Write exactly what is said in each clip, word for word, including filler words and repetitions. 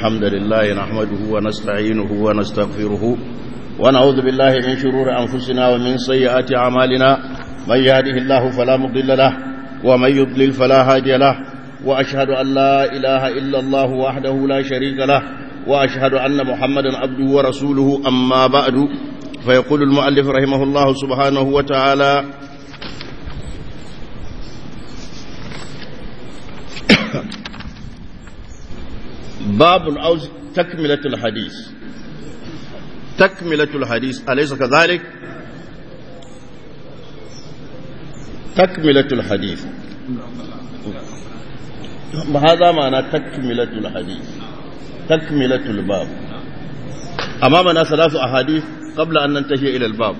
الحمد لله نحمده ونستعينه ونستغفره ونعوذ بالله من شرور أنفسنا ومن سيئات أعمالنا من يهده الله فلا مضل له ومن يضلل فلا هادي له وأشهد أن لا إله إلا الله وحده لا شريك له وأشهد أن محمدا عبده ورسوله أما بعد فيقول المؤلف رحمه الله سبحانه وتعالى باب أو تكملة الحديث تكملة الحديث أليس كذلك؟ تكملة الحديث هذا معنى تكملة الحديث تكملة الباب أمامنا ثلاث أحاديث قبل أن ننتهي إلى الباب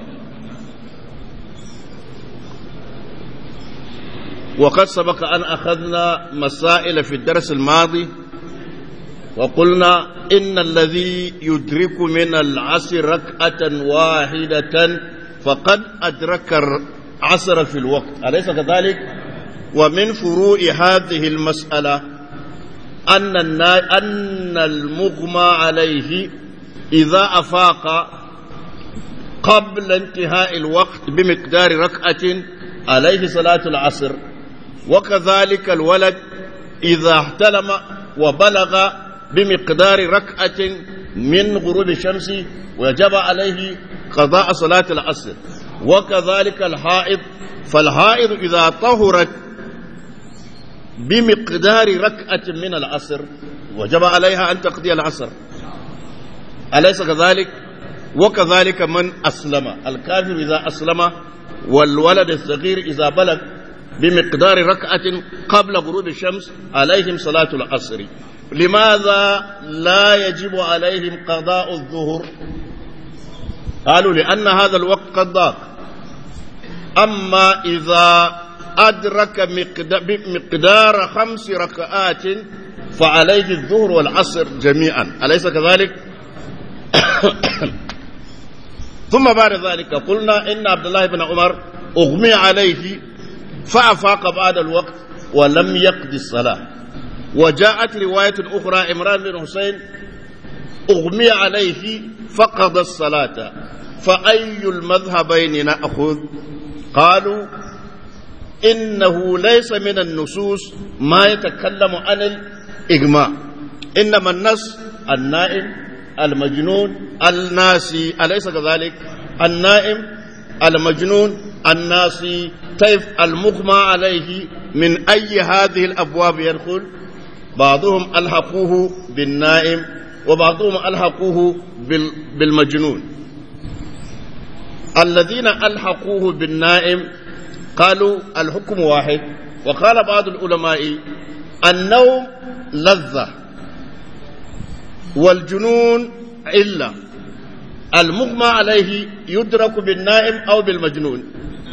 وقد سبق أن أخذنا مسائل في الدرس الماضي وقلنا إن الذي يدرك من العصر ركعة واحدة فقد أدرك العصر في الوقت أليس كذلك؟ ومن فروع هذه المسألة أن أن المغمى عليه إذا أفاق قبل انتهاء الوقت بمقدار ركعة عليه صلاة العصر وكذلك الولد إذا احتلم وبلغ بمقدار ركعة من غروب الشمس وجب عليه قضاء صلاة العصر وكذلك الحائض فالحائض إذا طهرت بمقدار ركعة من العصر وجب عليها أن تقضي العصر أليس كذلك؟ وكذلك من أسلم الكافر إذا أسلم والولد الصغير إذا بلغ بمقدار ركعة قبل غروب الشمس عليهم صلاة العصر لماذا لا يجب عليهم قضاء الظهر؟ قالوا لأن هذا الوقت قد ضاق أما إذا أدرك مقدار خمس ركعات فعليه الظهر والعصر جميعا أليس كذلك؟ ثم بعد ذلك قلنا إن عبد الله بن عمر أغمي عليه فأفاق بعد الوقت ولم يقضي الصلاة وجاءت رواية أخرى عمران بن حسين أغمي عليه فقضى الصلاة فأي المذهبين نأخذ؟ قالوا إنه ليس من النصوص ما يتكلم عن الإغماء إنما النص النائم المجنون الناسي أليس كذلك؟ النائم المجنون الناسي كيف المغمى عليه من أي هذه الأبواب يدخل؟ بعضهم ألحقوه بالنائم وبعضهم ألحقوه بالمجنون الذين ألحقوه بالنائم قالوا الحكم واحد وقال بعض العلماء النوم لذة والجنون علة المغمى عليه يدرك بالنائم أو بالمجنون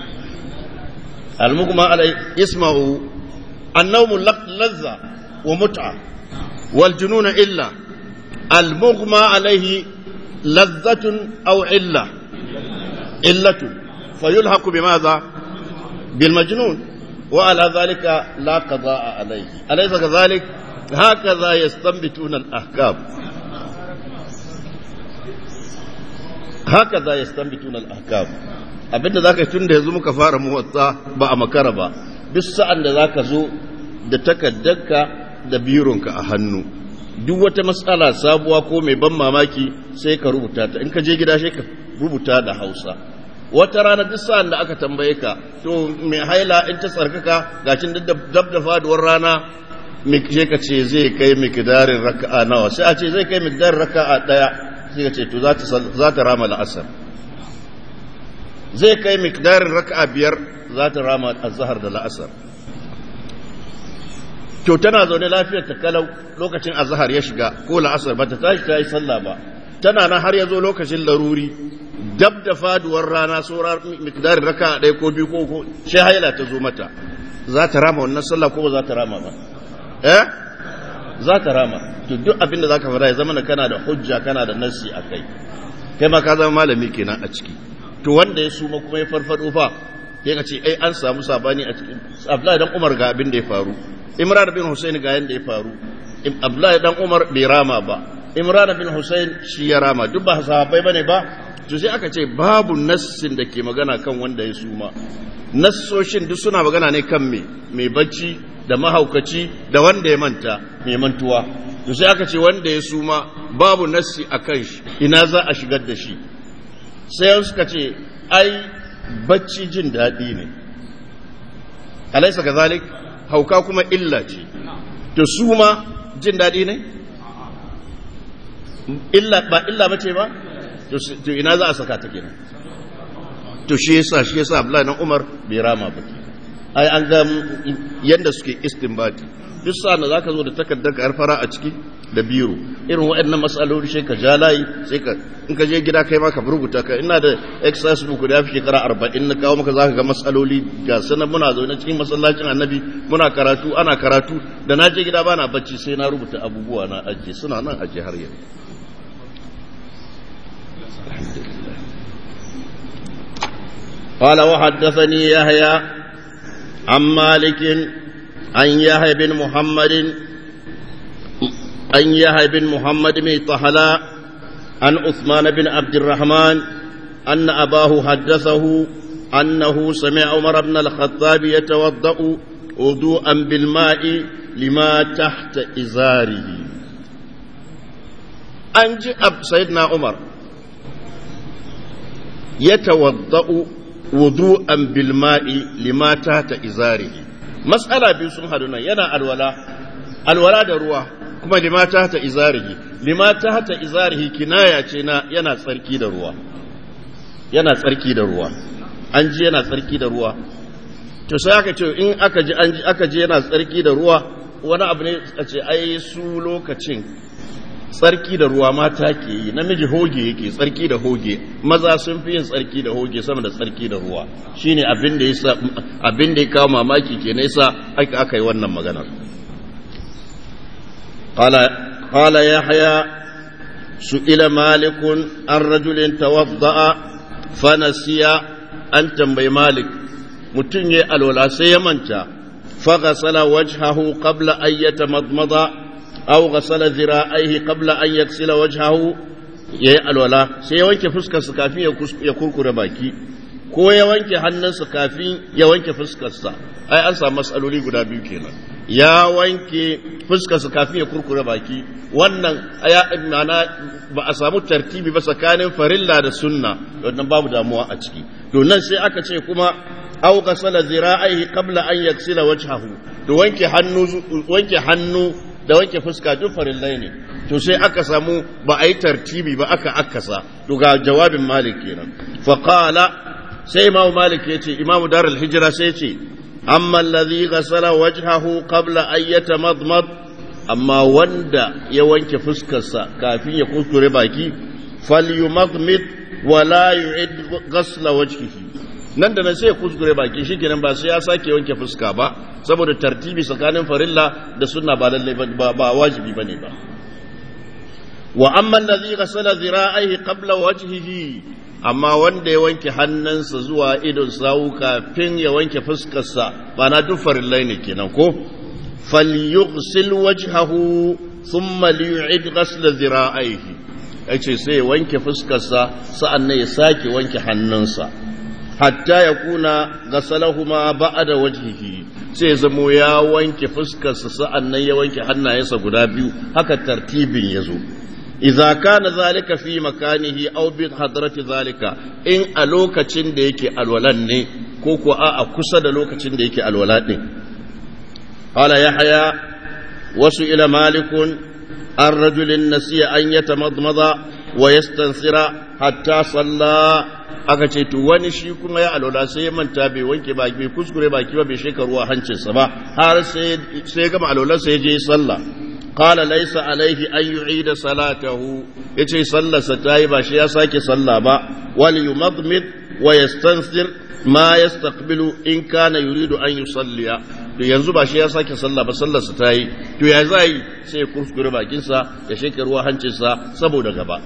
المغمى عليه اسمه النوم لذة ومتعة والجنون إلا المغمى عليه لذة أو علة علة فيلحق بماذا؟ بالمجنون وعلى ذلك لا قضاء عليه أليس كذلك؟ هكذا يستنبتون الأحكام هكذا يستنبتون الأحكام abinda zaka tun da yanzu muka fara muwatta ba a makara ba duk sa'an da zaka zo da takaddarka da bironka a hannu duk wata matsala sabuwa ko mai ban mamaki sai ka rubuta ta in ka je gida sai ka rubuta da Hausa wata rana duk sa'an da aka tambaye ka to mai haila in ta tsarkaka gashin dab da faduwar rana me je ka ce zai kai miqdarin raka'a nawa sai a ce zai kai miqdarin raka'a daya sai ka ce to za ta za ta rama al'asr zai kai miqdarin raka'a biyar za ta rama az-zahr da al'asr to tana zaune lafiyar ta kalau lokacin azhar ya shiga ko la'asar ba ta tashi ta yi sallah ba tana nan har ya zo lokacin laruri dab da faduwar rana saurar miqdarin raka'a ɗaya ko biyu ko ko shi haila ta zo mata za ta rama wannan sallah ko ba za ta rama ba eh za ta rama to duk abinda zaka fara ya zama kana da hujja kana da nassi akai kai ma ka zama malami kenan a ciki to wanda ya suma kuma ya farfado fa sai ka ce ai an samu sabani a cikin Abdullahi dan Umar ga abin da ya faru Imran bin Husayn ga yanda ya faru Abdullahi dan Umar bai rama ba, Imran bin Hussein shi ya rama, duk ba sahabbai bane ba. To sai aka ce babu nassin da ke magana kan wanda ya suma. Nassoshin duk suna magana ne kan me mai bacci da mahaukaci da wanda ya manta mai mantuwa. To sai aka ce wanda ya suma babu nassi akan shi, ina za a shigar da shi. Sai suka ce ai bacci jin daɗi ne, alaisa kazalik, hauka kuma illa ce. To suma jin daɗi ne? Illa ba illa bace ba? To ina za a saka ta kenan? To shi yasa shi yasa Abdullahi dan Umar bai rama ba. Ai an ga yanda suke istinbati. Duk sa'an da zaka zo da takardar ka fara a ciki da biro, irin waɗannan matsaloli sai ka ja layi, sai ka in ka je gida kai ma ka rubuta ka. Ina da exercise book da yafi shekara arba'in na kawo maka zaka ga matsaloli ga sanan muna zaune cikin masallacin Annabi muna karatu ana karatu da na je gida bana bacci sai na rubuta abubuwa na aje suna nan aje har yau. قال وحدثني يحيى عن مالك عن يحيى بن محمد عن يحيى بن محمد بن طهلاء عن عثمان بن عبد الرحمن أن أباه حدثه أنه سمع عمر بن الخطاب يتوضأ وضوءا بالماء لما تحت إزاره. أنجي أب سيدنا عمر يتوضأ وضوءا بالماء لما تحت إزاره. مسألة بيسون هذونا ينا الولا الولا دروا كما لما تحت إزاره. لما تحت إزاره كناية ينا سركي دروا yana tsarki da ruwa, an ji yana tsarki da ruwa. To sai aka ce in aka ji an ji aka ji yana tsarki da ruwa, wani abu ne a ce ai su lokacin tsarki da ruwa mata ke yi, namiji hoge yake tsarki da hoge, maza sun fi yin tsarki da hoge sama da tsarki da ruwa. Shine abin da yasa abin da ya kawo mamaki kenan yasa aka aka yi wannan maganar. qala qala yahya su'ila malikun an rajulin tawadda'a fanasiya, an tambayi malik mutum ya alwala sai ya manta, faghasala wajhahu qabla an yatamadmada aw ghasala dhira'aihi qabla an yaksila wajhahu, yayi alwala sai ya wanke fuskarsa kafin ya kurkure baki, ko ya wanke hannunsa kafin ya wanke fuskarsa. Ai an samu masaloli guda biyu kenan, ya wanke fuskarsa kafin ya kurkure baki, wannan aya mana ba a samu tartibi ba tsakanin farilla da sunna, wannan babu damuwa a ciki. To nan sai aka ce kuma aw ghasala zira'ihi qabla an yaksila wajhahu, to wanke hannu wanke hannu da wanke fuska duk farillai ne. To sai aka samu ba a yi tartibi ba, aka akasa. To ga jawabin Malik kenan. Fa qala, sai Imam Malik yace, Imam Darul Hijra sai yace amma alladhi ghasala wajhahu qabla an yatamadmad, amma wanda ya wanke fuskarsa kafin ya kuskure baki, falyumadmid wa la yu'id ghasla wajhihi, nan da nan sai ya kuskure baki shikenan, ba sai ya sake wanke fuska ba, saboda tartibi tsakanin farilla da sunna ba lalle ba, ba wajibi bane ba. Wa amma alladhi ghasala zira'ihi qabla wajhihi, amma wanda ya wanke hannunsa zuwa idon sawu kafin ya wanke fuskarsa, ba na duk farillai ne kenan ko? falyughsil wajhahu thumma liyu'id ghasla dhira'ihi, yace sai ya wanke fuskarsa sa'annan ya sake wanke hannunsa, hatta yakuna ghasalahuma ba'da wajhihi, sai zamo ya wanke fuskarsa sa'annan ya wanke hannayensa guda biyu, haka tartibin yazo. idza kana zalika fi makanihi aw bi hadrati zalika, in a lokacin da yake alwalan ne ko ko a kusa da lokacin da yake alwala din. قال يحيى وسئل مالك عن رجل نسي أن يتمضمض ويستنثر حتى صلى, aka ce to wani shi kuma ya alwala sai ya manta bai wanke baki bai kuskure baki ba bai sheka ruwa hancinsa ba har sai sai gama alwala sai je sallah. qala laysa alayhi an yu'ida salatahu, yace sallarsa tayi ba shi ya sake sallah ba. wal yumadmid wa yastanthir ma yastaqbilu in kana yuridu an yusalliya, to yanzu ba shi ya sake sallah ba, sallarsa ta yi. To ya zai sai ya kuskure bakinsa ya sheke ruwa hancinsa saboda gaba.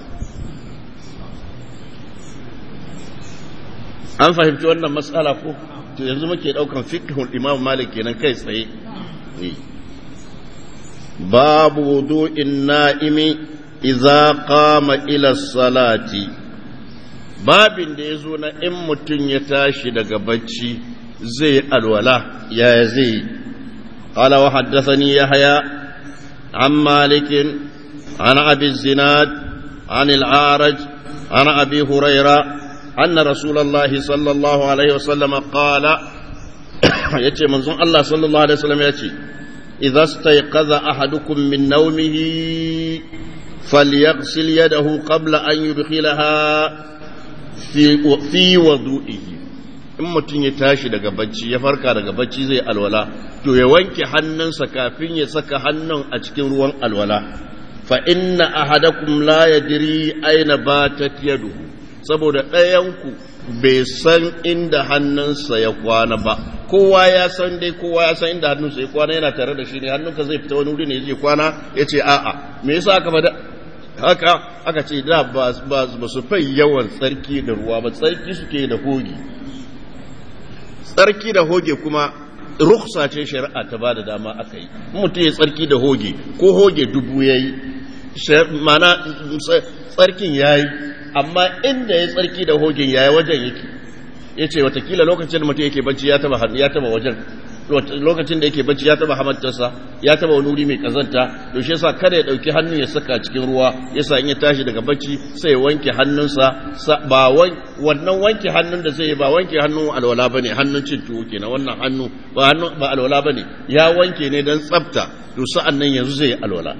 An fahimci wannan matsala ko? To yanzu muke daukan fiqhul Imam Malik kenan kai tsaye. babu wudu'in na'imi idza qama ila salati, babin da yazo na in mutun ya tashi daga bacci zai alwala ya zai. qala wa haddathani yahya an malik an abi zinad an al-a'raj an abi hurayra anna rasulullahi sallallahu alaihi wasallam qala yace manzon Allah sallallahu alaihi wasallam yace idza stayqaza ahadukum min nawmihi falyaghsil yadahu qabla an yudkhilaha fi fi wudu'ihi. in mutun ya tashi daga bacci ya farka daga bacci zai alwala to ya wanke hannunsa kafin ya saka hannun a cikin ruwan alwala. fa inna ahadakum la yadri aina batat yaduhu, saboda ɗayanku bai san inda hannunsa ya kwana ba. kowa ya san dai kowa ya san inda hannunsa ya kwana, yana tare da shi ne. hannunka zai fita wani wuri ne zai kwana, ya ce a'a me yasa aka fada haka? aka ce da ba su fai yawan tsarki da ruwa ba, tsarki suke da hoge. tsarki da hoge kuma ruksa ce shari'a ta ba da dama aka yi. mutum ya tsarki da hoge ko hoge dubu ya yi, mana tsarkin ya yi, amma inda ya tsarki da hogin yaya wajen yake. ya ce watakila lokacin da mutum yake bacci ya taba ya taba wajen, lokacin da yake bacci ya taba hamattarsa, ya taba wani wuri mai kazanta. to shi yasa kada ya dauki hannun ya saka cikin ruwa, yasa in ya tashi daga bacci sai ya wanke hannunsa. ba wannan wanke hannun da zai yi ba wanke hannun alwala bane, hannun cin tuwo kenan. wannan hannu ba hannun ba alwala bane, ya wanke ne dan tsafta. to sa'an nan yanzu zai yi alwala.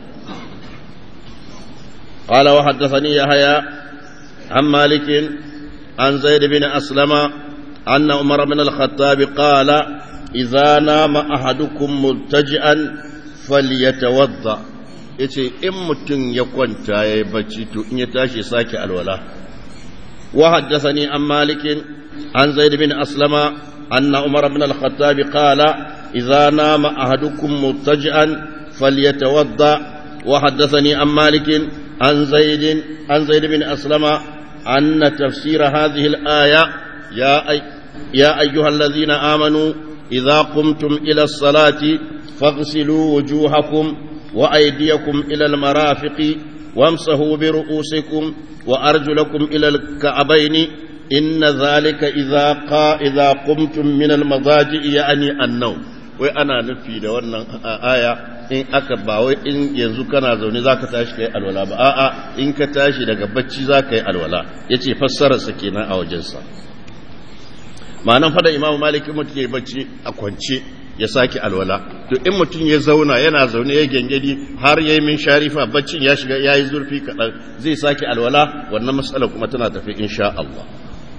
قال وحدثني يحيى عن مالك عن زيد بن أسلم أن عمر بن الخطاب قال إذا نام أحدكم ملتجئا فليتوضأ. yace in mutum ya kwanta ya yi bacci to in ya tashi sake alwala. wa haddathani an malik an zaid bin aslama anna umar ibn al-khattab qala idza nama ahadukum muttaji'an falyatawadda. wa haddathani an malik عن زيد عن زيد بن أسلم أن تفسير هذه الآية يا أي يا أيها الذين آمنوا إذا قمتم إلى الصلاة فاغسلوا وجوهكم وأيديكم إلى المرافق وامسحوا برؤوسكم وأرجلكم إلى الكعبين إن ذلك إذا قا إذا قمتم من المضاجع يعني النوم. وأنا نفي لونا آية in aka ba wai in yanzu kana zaune zaka tashi kai alwala ba, a'a in ka tashi daga bacci zaka yi alwala. yace fassarar sa kenan a wajen sa. ma'anan fada Imam Malik mutum yayi bacci a kwance ya saki alwala. to in mutum ya zauna yana zaune ya gengedi har yayi min sharifa baccin ya shiga yayi zurfi kadan zai saki alwala. wannan mas'alar kuma tana tafi insha Allah.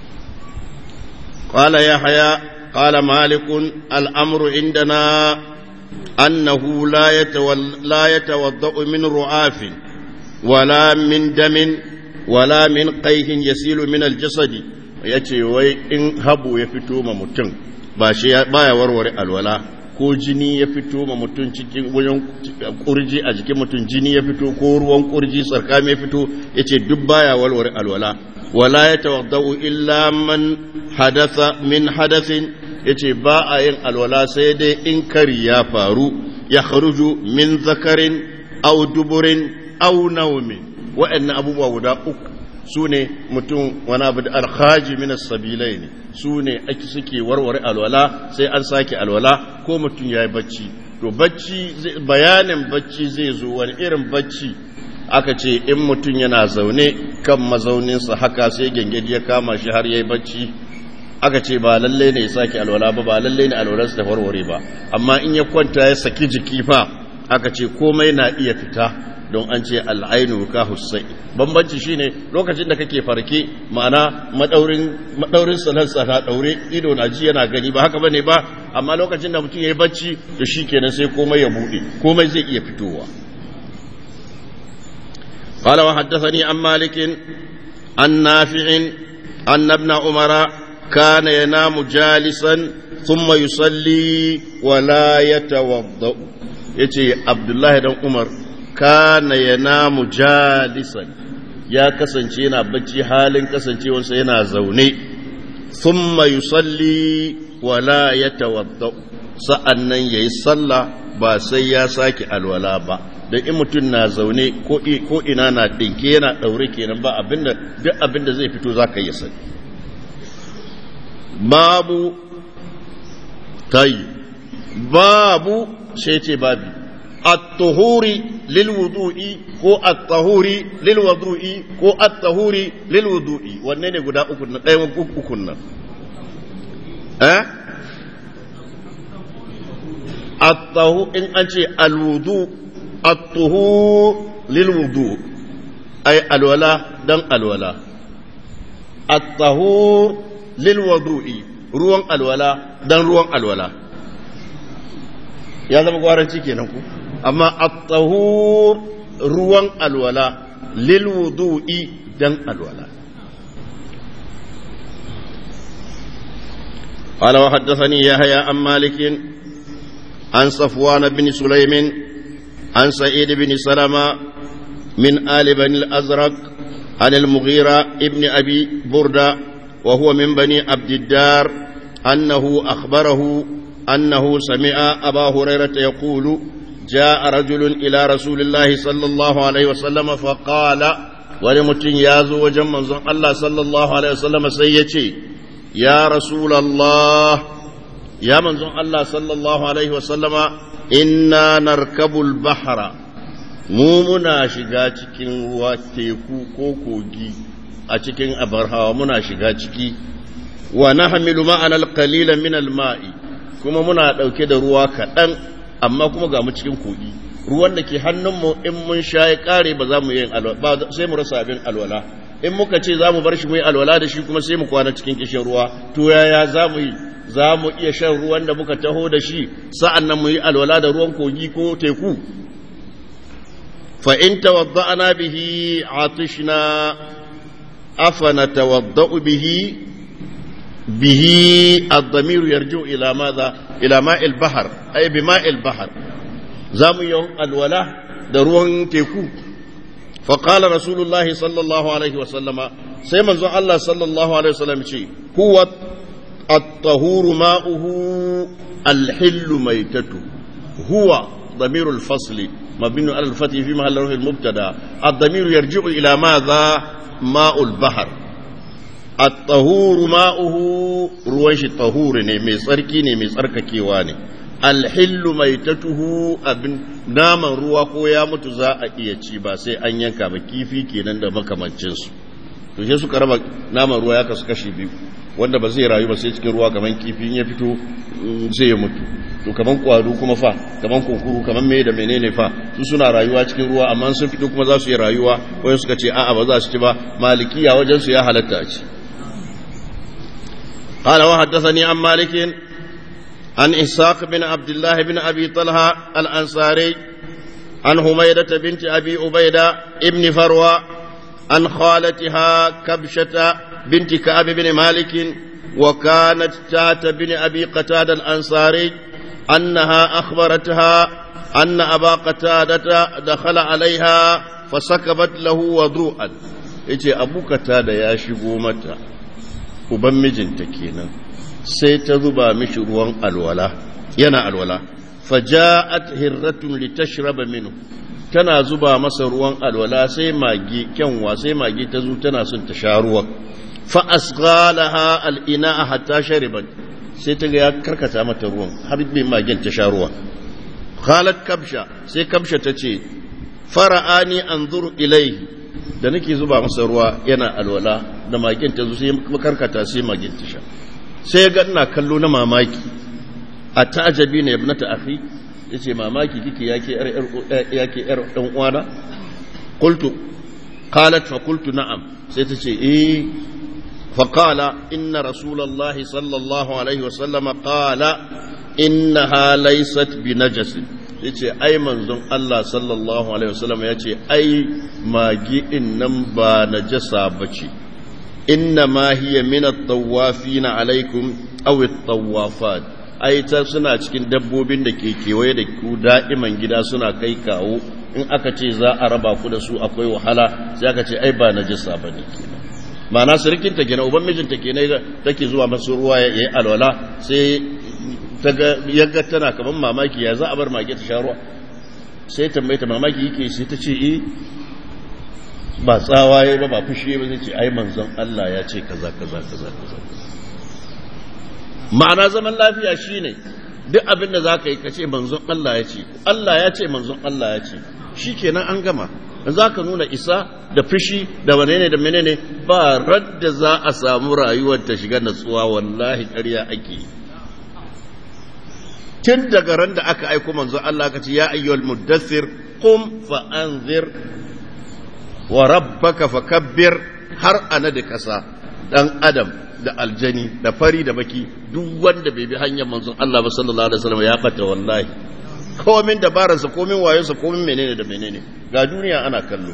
qala yahya qala malik al-amru indana أنه لا لا يتوضأ من رعاف ولا من دم ولا من قيح يسيل من الجسد. yace wai in habu ya fito ma mutum ba shi baya warware alwala, ko jini ya fito ma mutum cikin wajen kurji a jikin mutum jini ya fito ko ruwan kurji sarkame ya fito, yace duk baya warware alwala. wala yatawaddau illa man hadatha min hadathin, yace ba a yin alwala sai dai in kari ya faru, ya kharuju min zakarin aw duburin aw nawmin. wa'annan abubuwa guda uku sune mutum wani abu da alkhaji min as-sabilain, sune ake suke warware alwala sai an sake alwala ko mutum yayi bacci. to bacci bayanin bacci zai zo wani irin bacci. aka ce in mutum yana zaune kan mazauninsa haka sai gengedi ya kama shi har yayi bacci, aka ce ba lalle ne ya saki alwala ba, ba lalle ne alwalarsa ta warware ba. amma in ya kwanta ya saki jiki fa aka ce komai na iya fita, don an ce al'ainu ka hussai. bambanci shine lokacin da kake farke, ma'ana madaurin madaurin salansa na daure, ido na ji yana gani, ba haka bane ba. amma lokacin da mutum yayi bacci to shikenan sai komai ya bude, komai zai iya fitowa. قال وحدثني عن مالك عن نافع أن ابن عمر كان ينام جالسا ثم يصلي ولا يتوضأ. يتي عبد الله بن عمر كان ينام جالسا، يا كسنتي yana bacci halin kasancewarsa yana zaune. thumma yusalli wala yatawadda, sa'annan yayi sallah ba sai ya sake alwala ba da in mutum na zaune ko ko ina na dinke yana daure kenan ba abinda duk abinda zai fito zaka yi sani babu tay babu sai ce babi at-tuhuri lil wudu'i ko at-tahuri lil wudu'i ko at-tahuri lil wudu'i wanne ne guda uku na ɗayan uku nan eh at-tahu in an ce al-wudu at-tuhur lil wudu' ay alwala dan alwala at-tahur lil wudu'i ruwan alwala dan ruwan alwala ya zama gwaranci kenan ku amma at-tahur ruwan alwala lil wudu'i dan alwala qala wa haddathani yahya an malik an safwan bin sulaym an sa'id bin salama min ali bani al-azraq an al-mughira ibn abi burda wa huwa min bani abd ad-dar annahu akhbarahu annahu sami'a aba hurairah yaqulu جاء رجل إلى رسول الله صلى الله عليه وسلم فقال ولمتن يازو وجمع الله صلى الله عليه وسلم سيتي يا رسول الله يا من الله صلى الله عليه وسلم إنا نركب البحر mu muna shiga cikin ruwa teku ko kogi a cikin abarhawa muna shiga ciki wa nahmilu ma'ana al-qalila min al-ma'i kuma muna dauke da ruwa kadan amma kuma ga mu cikin kogi ruwan da ke hannunmu in mun sha ya kare ba za mu yi alwala sai mu rasa abin alwala in muka ce za mu bar shi mu yi alwala da shi kuma sai mu kwana cikin kishin ruwa to yaya za mu yi za mu iya shan ruwan da muka taho da shi sa'an nan mu yi alwala da ruwan kogi ko teku fa in tawadda'na bihi atishna afana tawadda'u bihi bihi ad-damir yarju ila madha ila ma'il bahr ay bi ma'il bahr zamu yi alwala da ruwan teku fa qala rasulullahi sallallahu alaihi wasallama sai manzon Allah sallallahu alaihi wasallam ce huwa at-tahuru ma'uhu al-hillu maytatu huwa ضمير الفصل مبني على الفتح في محل رفع المبتدا الضمير يرجع الى ماذا ماء البحر الطهور ماؤه روش الطهور ne mai tsarki ne mai tsarkakewa ne alhillu maitatuhu abin naman ruwa ko ya mutu za a iya ci ba sai an yanka ba kifi kenan da makamancin su to sai suka raba naman ruwa ya kasu kashi biyu wanda ba zai rayu ba sai cikin ruwa kaman kifi ya fito sai ya mutu to kaman kwado kuma fa kaman kunkuru kaman me da menene fa su suna rayuwa cikin ruwa amma sun fito kuma za su yi rayuwa wai suka ce a'a ba za su ci ba malikiya wajen su ya halatta a ci قال وحدثني عن مالك عن إسحاق بن عبد الله بن أبي طلحة الأنصاري عن حميدة بنت أبي عبيدة ابن فروة عن خالتها كبشة بنت كعب بن مالك وكانت تات بن أبي قتادة الأنصاري أنها أخبرتها أن أبا قتادة دخل عليها فسكبت له وضوءا يجي أبو قتادة يا شبومتا وبمجن تكينا سيتذبا مشروع الولا ينا الولا فجاءت هرة لتشرب منه tana zuba masa ruwan alwala sai magi kyanwa sai magi ta zo tana son ta sha ruwan fa asghalaha al-ina'a hatta sharibat sai ta ga ya karkata mata ruwan har bai magin ta sha ruwan qalat kabsha sai kabsha tace fara'ani anzuru ilayhi da nake zuba masa ruwa yana alwala da magin ta zo sai karkata sai magin ta sha sai ga ina kallo na mamaki atajabi ne ibnata akhi yace mamaki kike yake yar yake yar dan uwana qultu qalat fa qultu na'am sai tace eh fa qala inna rasulullahi sallallahu alaihi wasallam qala innaha laysat binajas yace ai manzon Allah sallallahu alaihi wasallam yace ai magi din nan ba najasa bace inna ma hiya min at-tawafina alaikum aw at-tawafat ai ta suna cikin dabbobin da ke kewaye da ku da'iman gida suna kai kawo in aka ce za a raba ku da su akwai wahala sai aka ce ai ba najasa bane kenan ma'ana sirkin ta kenan uban mijinta kenan take zuwa masu ruwa yayi alwala sai yaga tana kaman mamaki ya za a bar mage ta sha ruwa sai tambaye ta mamaki yake sai ta ce eh ba tsawaye ba ba fushi ba zai ce ai manzon Allah ya ce kaza kaza kaza kaza ma'ana zaman lafiya shine duk abin da zaka yi kace manzon Allah ya ce Allah ya ce manzon Allah ya ce shikenan an gama zaka nuna isa da fushi da menene da menene ba radda za a samu rayuwar ta shiga natsuwa wallahi ƙarya ake tun daga ran da aka aiko manzon Allah ka ce ya ayyuhal muddathir qum fa anzir wa rabbaka fakabbir har ana da kasa dan adam da aljani da fari da baki duk wanda bai bi hanyar manzon Allah ba sallallahu alaihi wasallam ya bata wallahi komin dabararsa komin wayonsa komin menene da menene ga duniya ana kallo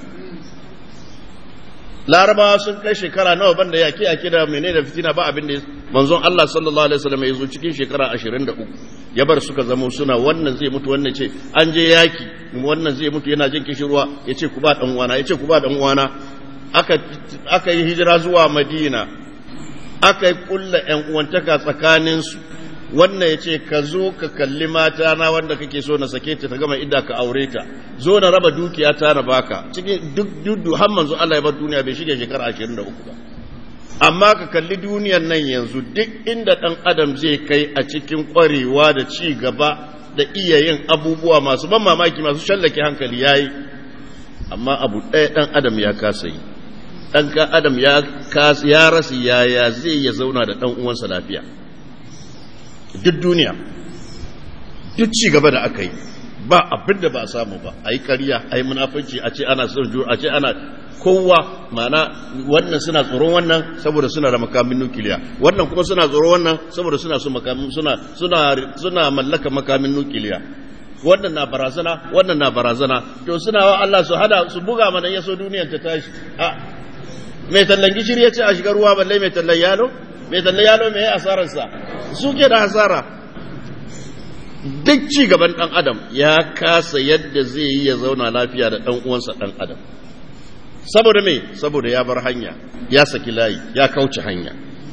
larabawa sun kai shekara nawa banda yake yake da menene da fitina ba abin da manzon Allah sallallahu alaihi wasallam ya zo cikin shekara ashirin da uku ya bar suka zama suna wannan zai mutu wannan ce an je yaki wannan zai mutu yana jin kishin ruwa yace ku ba dan uwana yace ku ba dan uwana aka aka yi hijira zuwa Madina aka yi kulla ƴan uwantaka tsakanin su wannan yace ka zo ka kalli mata na wanda kake so na sake ta ta gama idda ka aure ta zo na raba dukiya ta na baka cikin duk duk har manzo Allah ya bar duniya bai shige shekara ashirin da uku ba amma ka kalli duniyar nan yanzu duk inda ɗan adam zai kai a cikin ƙwarewa da ci gaba da iya yin abubuwa masu ban mamaki masu shallake hankali ya yi amma abu ɗaya ɗan adam ya kasa yi ɗan adam ya rasa yaya zai ya zauna da ɗan uwansa lafiya duk duniya duk ci gaba da aka yi ba abin da ba a samu ba a yi ƙarya a yi munafunci a ce ana son a ce ana kowa mana wannan suna tsoron wannan saboda suna da makamin nukiliya wannan kuma suna tsoron wannan saboda suna so makamin suna suna suna mallaka makamin nukiliya wannan na barazana wannan na barazana to suna wa Allah su hada su buga mana yaso duniyar ta tashi a mai tallan gishiri ya ce a shiga ruwa balle mai tallan yalo mai tallan yalo mai asarar sa suke da hasara duk ci gaban dan adam ya kasa yadda zai yi ya zauna lafiya da dan uwansa dan adam saboda me saboda ya bar hanya ya saki layi ya kauce hanya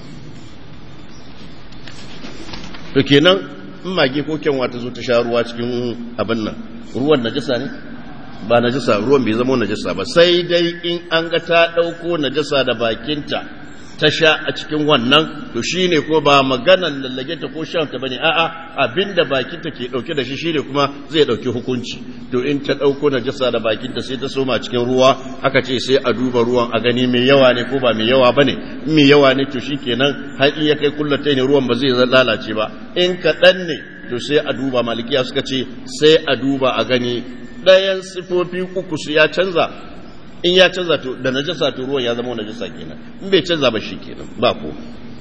to kenan in mage ko kyanwa ta zo ta sha ruwa cikin abin nan ruwan najasa ne ba najasa ruwan bai zama najasa ba sai dai in an ga ta dauko najasa da bakinta ta sha a cikin wannan to shine ko ba maganan lallage ta ko shan ta bane a'a abinda bakinta ke dauke da shi shine kuma zai dauki hukunci to in ta dauko najasa da bakinta sai ta soma cikin ruwa aka ce sai a duba ruwan a gani mai yawa ne ko ba mai yawa bane mai yawa ne to shikenan har in ya kai kullatai ne ruwan ba zai lalace ba in kadan ne to sai a duba malikiya suka ce sai a duba a gani dayan sifofi uku su ya canza in ya canza to da najasa to ruwan ya zama najasa kenan in bai canza ba shi kenan ba ko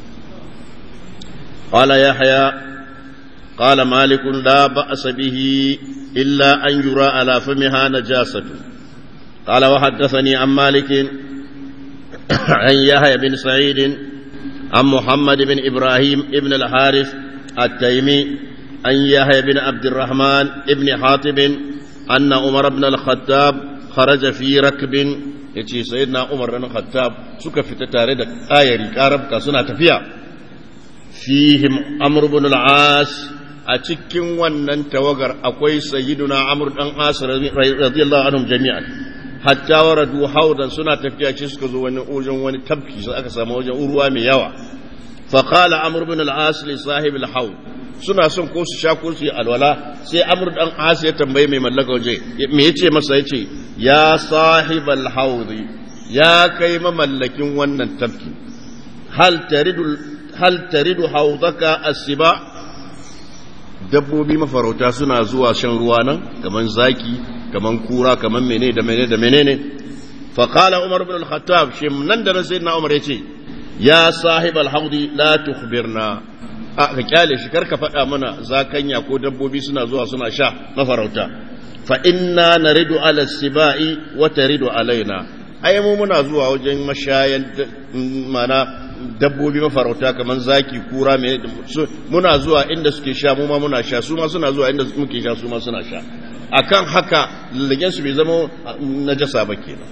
qala yahya qala malik la ba'sa bihi illa an yura ala famiha najasatu qala wa haddathani an malik an yahya bin sa'id an muhammad bin ibrahim ibn al-harith at-taymi an yahya bin abd الرحمن ibn hatib anna umar ibn al-khattab kharaja fi rakbin yace sayyidina Umar bin Khattab suka fita tare da ayari karabka suna tafiya fihim Amr ibn al-As a cikin wannan tawagar akwai sayyiduna Amr dan As radiyallahu anhum jami'an hatta waradu haudan suna tafiya ce suka zo wani wajen wani tabki sai aka samu wajen ruwa mai yawa fa qala Amr ibn al-As li sahib al-haud suna son ko su sha ko su yi alwala sai Amr dan As ya tambaye mai mallaka waje me yace masa yace ya sahibal haudi ya kai mamallakin wannan tafki hal taridu hal taridu haudaka asiba dabbobi mafarauta suna zuwa shan ruwa nan kaman zaki kaman kura kaman menene da menene da menene fa qala Umar ibn al-Khattab shi nan da sayyidina Umar yace ya sahibal haudi la tukhbirna a ka kyale shi karka faɗa mana zakanya ko dabbobi suna zuwa suna sha mafarauta fa inna naridu ala sibai wa taridu alaina ai mu muna zuwa wajen mashayan mana dabbobi mafarauta kaman zaki kura me muna zuwa inda suke sha mu ma muna sha su ma suna zuwa inda muke sha su ma suna sha akan haka lallagen su bai zama najasa ba kenan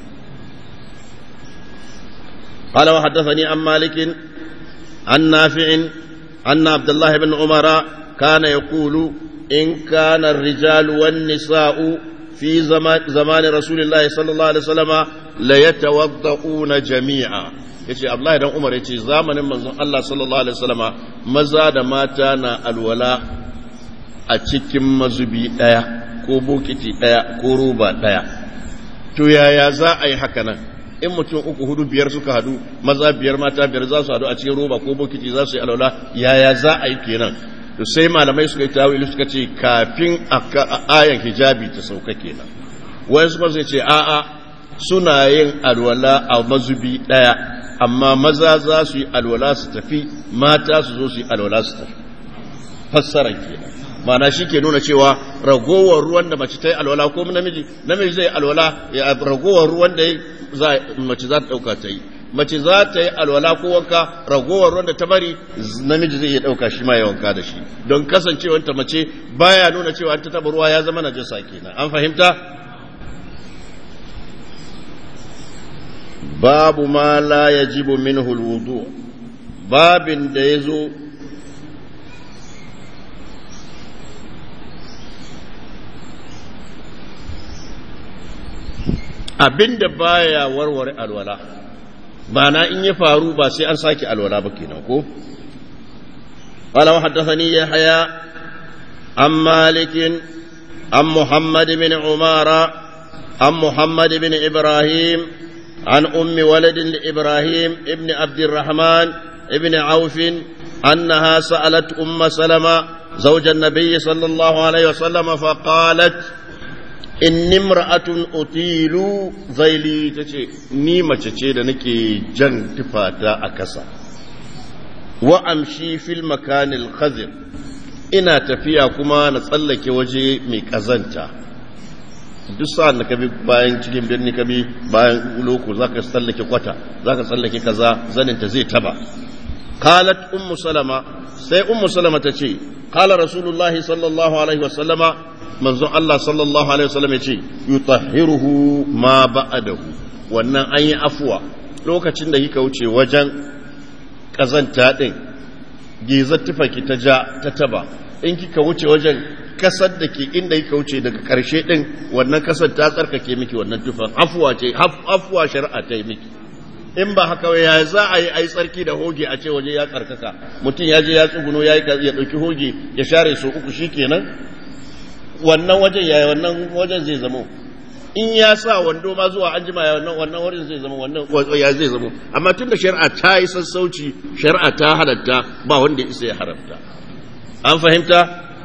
قال وحدثني عن مالك عن نافع أن عبد الله بن عمر كان يقول إن كان الرجال والنساء في زمان, زمان رسول الله صلى الله عليه وسلم ليتوضؤون جميعا. yace Abdullahi dan Umar yace zamanin manzon Allah sallallahu alaihi wasallama maza da mata na alwala a cikin mazubi daya ko bokiti daya ko roba daya. To yaya za a yi haka nan? In mutum uku hudu biyar suka hadu, maza biyar mata biyar za su hadu a cikin roba ko bokiti za su yi alwala, yaya za a yi kenan? To sai malamai suka yi tawili suka ce kafin ayan hijabi ta sauka kenan. Wani su zai ce a'a suna yin alwala a mazubi daya, amma maza za su yi alwala su tafi, mata su zo su yi alwala su tafi. Fassara kenan. Mana shi ke nuna cewa ragowar ruwan da mace ta yi alwala ko namiji, namiji zai alwala ya ragowar ruwan da mace za ta ɗauka ta yi. Mace za ta yi alwala ko wanka ragowar ruwan da ta bari namiji zai iya ɗauka shi ma ya wanka da shi. Don kasancewanta mace baya nuna cewa ta taɓa ruwa ya zama najasa kenan. An fahimta? Babu ma la yajibu minhu alwudu. Babin da yazo abinda baya warware alwala, ba na in ya faru ba sai an sake alwala ba kenan ko. qala wa haddathani yahya an malik an muhammad bin umara an muhammad bin ibrahim an ummi walad li ibrahim ibn abd الرحمن ibn auf annaha sa'alat umm salama zawj an-nabiy sallallahu alayhi wa sallam fa qalat in nimra'atun utilu zaili tace ni mace ce da nake jan tufata a kasa wa amshi fil makanil khazir ina tafiya kuma na tsallake waje mai kazanta duk sa'an da kabi bayan cikin birni kabi bayan loko zaka tsallake kwata zaka tsallake kaza zanin ta zai taba qalat ummu salama sai ummu salama tace qala rasulullahi sallallahu alaihi wasallama manzon Allah sallallahu alaihi wasallam ya ce yutahhiruhu ma ba'dahu wannan an yi afuwa lokacin da kika wuce wajen kazanta din gizar tufaki ta ja ta taba in kika wuce wajen kasar da ke inda kika wuce daga karshe din wannan kasar ta tsarkake miki wannan tufan afuwa ce afuwa shari'a ta yi miki in ba haka ya za a yi ai tsarki da hoge a ce waje ya tsarkaka mutum ya je ya tsuguno ya ya dauki hoge ya share su uku shikenan wannan wajen yaya wannan wajen zai zamo in ya sa wando ma zuwa an jima wannan wannan wajen zai zama wannan ya zai zamo amma tunda shari'a ta yi sassauci shari'a ta halatta ba wanda isa ya haramta an fahimta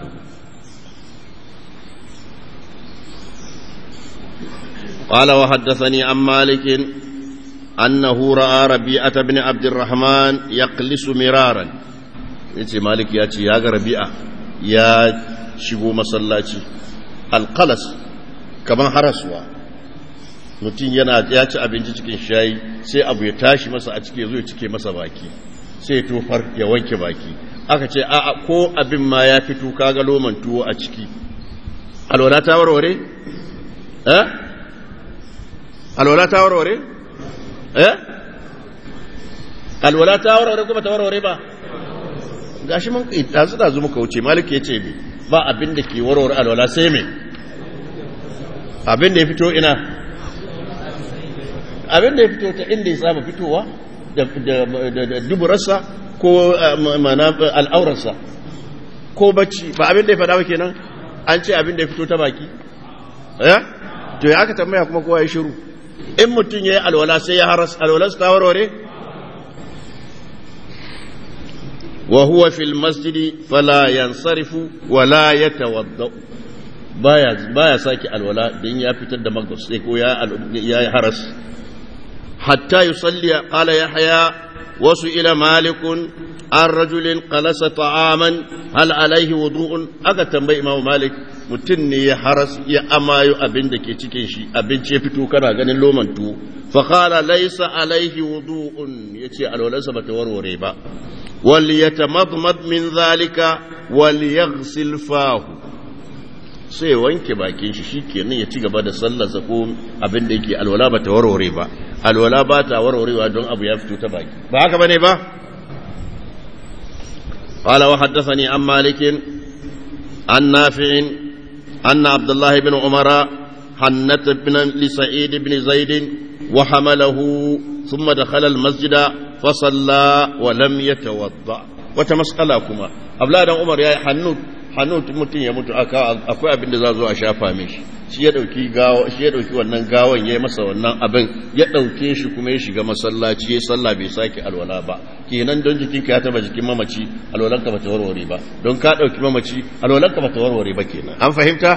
qala wa haddathani an malik annahu ra'a rabi'ata ibn abd الرحمن yaqlisu miraran yace malik ya ce ya ga rabi'a ya shigo masallaci alqalas kaman haraswa mutum yana ya ci abinci cikin shayi sai abu ya tashi masa a cike zo ya cike masa baki sai ya tofar ya wanke baki aka ce a ko abin ma ya fito kaga loman tuwo a ciki alwala ta warware eh alwala ta warware eh alwala ta warware kuma ta warware ba gashi mun dazu dazu muka wuce maliki yace bi ba abin da ke warware alwala sai me abin da ya fito ina abin da ya fito ta inda ya saba fitowa da duburarsa ko mana al'aurarsa ko bacci ba abin da ya faɗa ba kenan an ce abin da ya fito ta baki eh to ya aka tambaya kuma kowa ya shiru in mutum ya yi alwala sai ya haras alwalarsa ta warware وهو في المسجد فلا ينصرف ولا يتوضا بايا بايا ساكي الولاء دين يا fitar da magos sai ko ya ya haras hatta yusalli qala yahya wasu ila malikun an rajulin qalasa ta'aman hal alaihi wudu'un aka tambayi imam malik mutun ne ya haras ya amayo abin da ke cikin shi abinci ya fito kana ganin loman tu fa qala laysa alaihi wudu'un yace alwalarsa bata warware ba وليتمضمض من ذلك وليغسل فاه sai wanke bakin shi shikenan ya ci gaba da sallarsa ko abin da yake alwala ba ta warware ba alwala ba ta warwarewa don abu ya fito ta baki ba haka bane ba qala wa haddathani an malik عن نافع أن عبد الله بن عمر حنت بن لسعيد بن زيد وحمله ثم دخل المسجد فصلى ولم يتوضأ. وتمسألة كما أبلا دان عمر يا حنوت حنوت متين يموت akwai abin da za zo a shafa mishi shi ya dauki gawa shi ya dauki wannan gawan yayi masa wannan abin ya dauke shi kuma ya shiga masallaci ya sallah bai saki alwala ba kenan don jikinka ya taba jikin mamaci alwalanka bata warware ba don ka dauki mamaci alwalanka bata warware ba kenan an fahimta.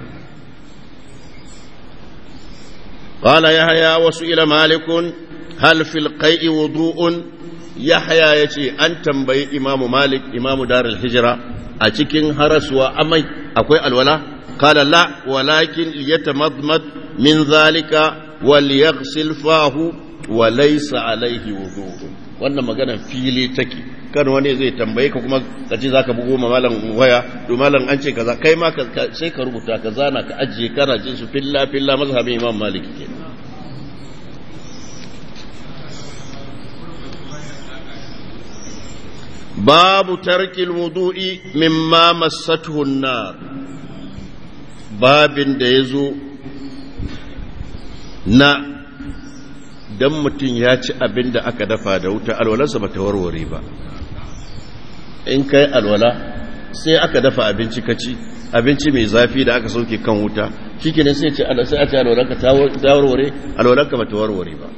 قال يحيى وسئل مالك هل في القيء وضوء يحيى يتي أن تنبي إمام مالك إمام دار الهجرة أتكين هرس وأمي أكوي الولا قال لا ولكن ليتمضمض من ذلك وليغسل فاه وليس عليه وضوء. wannan magana fili take kan wani zai tambaye ka kuma kace zaka bugo ma malam waya to malam an ce kaza kai ma sai ka rubuta ka zana ka ajiye kana jin su filla filla mazhabin imam maliki ke. babu tarkil wudu'i mimma massathu an-nar babin da yazo na dan mutum ya ci abin da aka dafa da wuta alwalarsa ba ta warware ba. in kai alwala sai aka dafa abinci ka ci abinci mai zafi da aka sauke kan wuta shikenan sai ce sai a ce alwalarka ta warware alwalarka ba ta warware ba.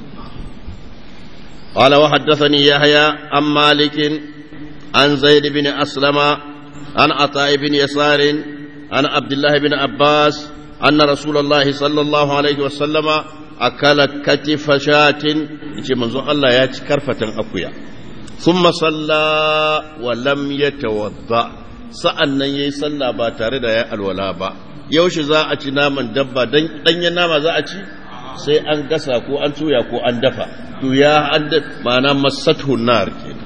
qala wa haddathani yahya an malik an zaid bin aslama an ata ibn yasar an abdullah ibn abbas anna rasulullahi sallallahu alaihi wasallama akala katifa shatin yace manzon Allah ya ci karfatan akuya thumma salla wa lam yatawadda sa'annan yayi sallah ba tare da ya alwala ba. yaushe za a ci naman dabba dan danyen nama za a ci sai an gasa ko an tuya ko an dafa to ya hadda ma'ana masathu nar kenan.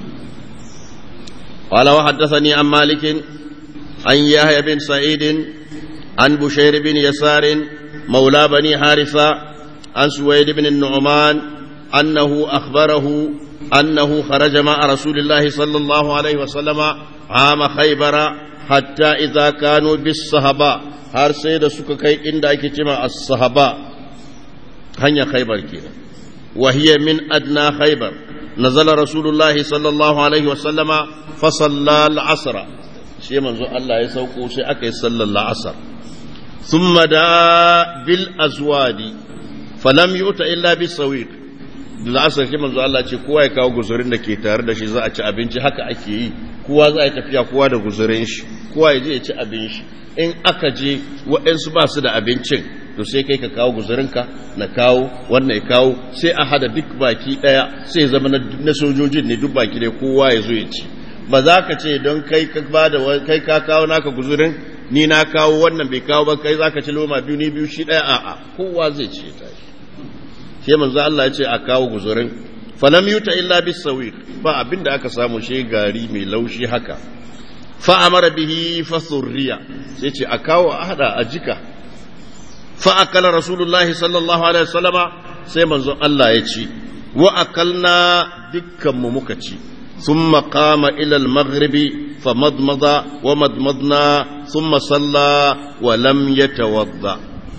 qala wa haddathani an malik an yahya bin sa'id an bushair bin yasar maula bani harisa عن سويد بن النعمان أنه أخبره أنه خرج مع رسول الله صلى الله عليه وسلم عام خيبر حتى إذا كانوا بالصهباء هار سيد سككي إن دايكتما الصهباء هنيا خيبر كده وهي من أدنى خيبر نزل رسول الله صلى الله عليه وسلم فصلى العصر شيء منذ الله يسوقه شيء أكي صلى العصر ثم دعا بالأزواد falam yuta illa bisawiq da asar shi manzo Allah ce kowa ya kawo guzurin da ke tare da shi za a ci abinci haka ake yi kowa za a tafiya kowa da guzurin shi kowa ya je ya ci abin shi in aka je waɗansu ba su da abincin to sai kai ka kawo guzurinka na kawo wannan ya kawo sai a hada duk baki daya sai zama na sojojin ne duk baki daya kowa ya zo ya ci ba za ka ce don kai ka ba da kai ka kawo naka guzurin ni na kawo wannan bai kawo ba kai za ka ci loma biyu ni biyu shi daya a'a kowa zai ci ta sai manzo Allah ya ce a kawo guzurin falam yuta illa bisawiq ba abinda aka samu shi gari mai laushi haka fa amara bihi fasurriya sai ce a kawo a hada a jika fa akala rasulullah sallallahu alaihi wasallama sai manzo Allah ya ci wa akalna dukkan mu muka ci thumma qama ila al-maghribi famadmada wa madmadna thumma salla wa lam yatawadda.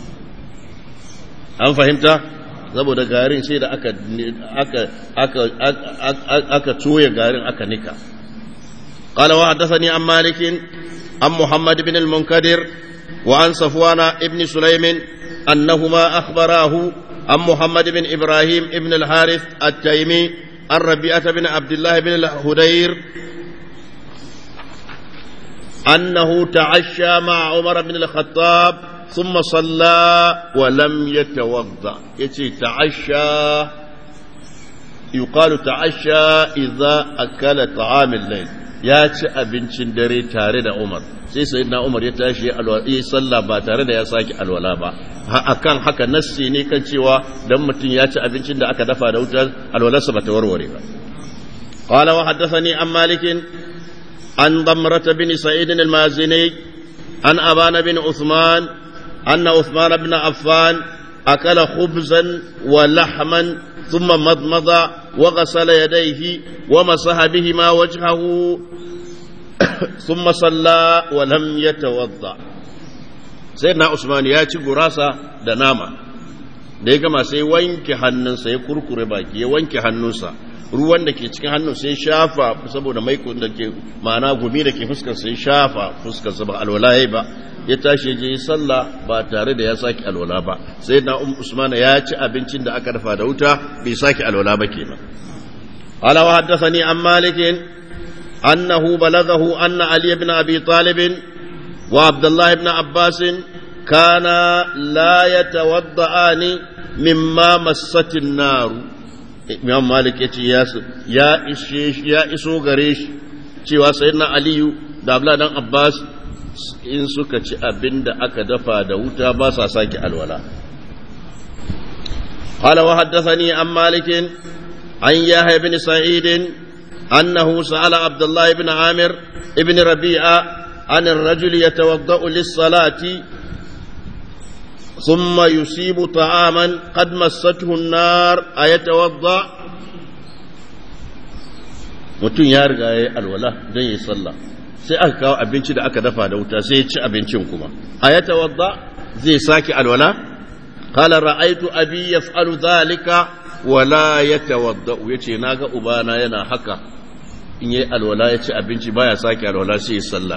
an fahimta saboda garin sai da aka aka aka aka toye garin aka nika. qala wa hadathani an malik an muhammad ibn al-munkadir wa an safwana ibn sulaym annahuma akhbarahu an muhammad ibn ibrahim ibn al-harith at-taymi an rabi'ah ibn abdullah ibn al-hudayr annahu ta'ashsha ma'a umar ibn al-khattab ثم صلى ولم يتوضا يتي تعشى يقال تعشى اذا اكل طعام الليل ya ci abincin dare tare da Umar sai sayyidina Umar ya tashi alwala ya salla ba tare da ya saki alwala ba akan haka nassi ne kan cewa dan mutun ya ci abincin da aka dafa da wutar alwalarsa ba ta warware ba. qala wa haddathani an malik an damrah bin sa'id al-mazini an abana bin uthman أن عثمان بن عفان أكل خبزا ولحما ثم مضمض وغسل يديه ومسح بهما وجهه ثم صلى ولم يتوضأ. سيدنا عثمان ya ci gurasa da nama da ya gama sai wanke hannunsa ya kurkure baki ya wanke hannunsa ruwan da ke cikin hannun sai shafa saboda maikon da ke ma'ana gumi da ke fuskar sai shafa fuskar sa ba alwala ba ya tashi je sallah ba tare da ya saki alwala ba. Sayyidina Usman ya ci abincin da aka dafa da wuta bai saki alwala ba kenan. ala wa haddathani an malik annahu balaghahu anna ali ibn abi talib wa abdullah ibn abbas kana la yatawadda'ani mimma massatin nar. Imam Malik yace ya ishe ya iso gare shi cewa sayyidina Aliyu da Abdullah dan Abbas in suka ci abinda aka dafa da wuta ba sa saki alwala. Qala wa haddathani an Malik an Yahya ibn Sa'id annahu sa'ala Abdullah ibn Amir ibn Rabi'a an ar-rajul yatawadda'u lis-salati ثم يصيب طعاما قد مسته النار أيتوضأ. mutum ya riga ya yi alwala don yi sallah sai aka kawo abinci da aka dafa da wuta sai ya ci abincin kuma ayatawadda zai saki alwala. qala ra'aytu abi yaf'alu dhalika wa la yatawadda. yace naga ubana yana haka in yi alwala ya ci abinci baya saki alwala sai ya sallah.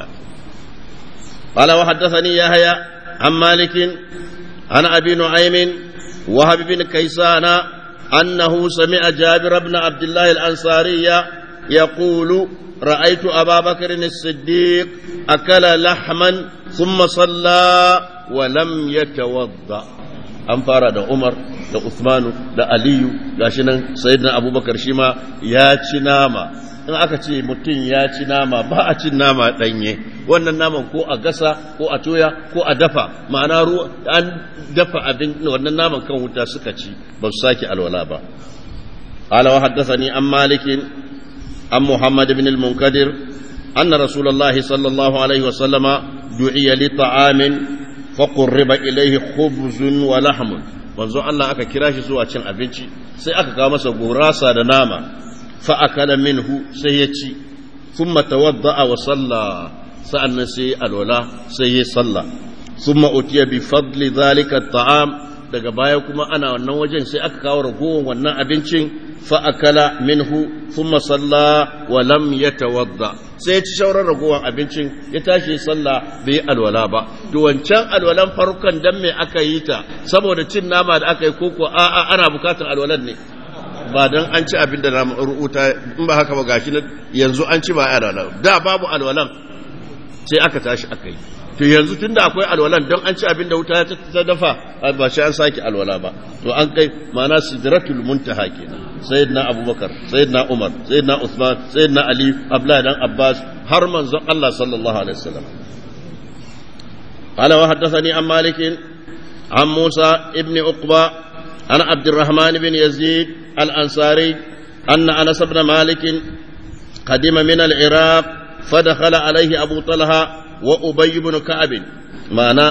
qala wa haddathani yahya عن مالك عن أبي نعيم وهب بن كيسان أنه سمع جابر بن عبد الله الأنصاري يقول رأيت أبا بكر الصديق أكل لحما ثم صلى ولم يتوضأ. an fara da Umar da Uthmanu da Aliyu gashi nan sayyidina Abubakar shi ma ya ci nama. in aka ce mutum ya ci nama ba a cin nama danye, wannan naman ko a gasa ko a toya ko a dafa ma'ana ruwa an dafa abin wannan naman kan wuta suka ci ba su sake alwala ba. qala wa haddathani an Malik an Muhammad ibn al-Munkadir anna Rasulullahi sallallahu alaihi wa sallama du'iya li ta'amin faqurriba ilayhi khubzun wa lahmun. manzo Allah aka kira shi zuwa cin abinci sai aka kawo masa gurasa da nama فأكل منه سيتي ثم توضأ وصلى سألنا سي الولا سي صلى ثم أتي بفضل ذلك الطعام daga baya kuma ana wannan wajen sai aka kawo ragowar wannan abincin fa akala minhu thumma salla wa lam yatawadda sai ya ci shauran ragowar abincin ya tashi sallah bai alwala ba. to wancan alwalan farkon dan me aka yi ta saboda cin nama da aka yi koko a'a ana bukatar alwalan ne ba don an ci abin da na rubuta in ba haka ba gashi yanzu an ci ba a alwalan da babu alwalan sai aka tashi aka yi. to yanzu tun da akwai alwalan don an ci abin da wuta ta dafa ba shi an sake alwala ba. to an kai mana sidratul muntaha kenan sayyidina Abubakar sayyidina Umar sayyidina Uthman sayyidina Ali Abdullah dan Abbas har manzon Allah sallallahu alaihi wasallam. qala wa haddathani an Malik an Musa ibn Uqba عن عبد الرحمن بن يزيد الأنصاري أن أنس بن مالك قدم من العراق فدخل عليه أبو طلحة وأبي بن كعب. معنى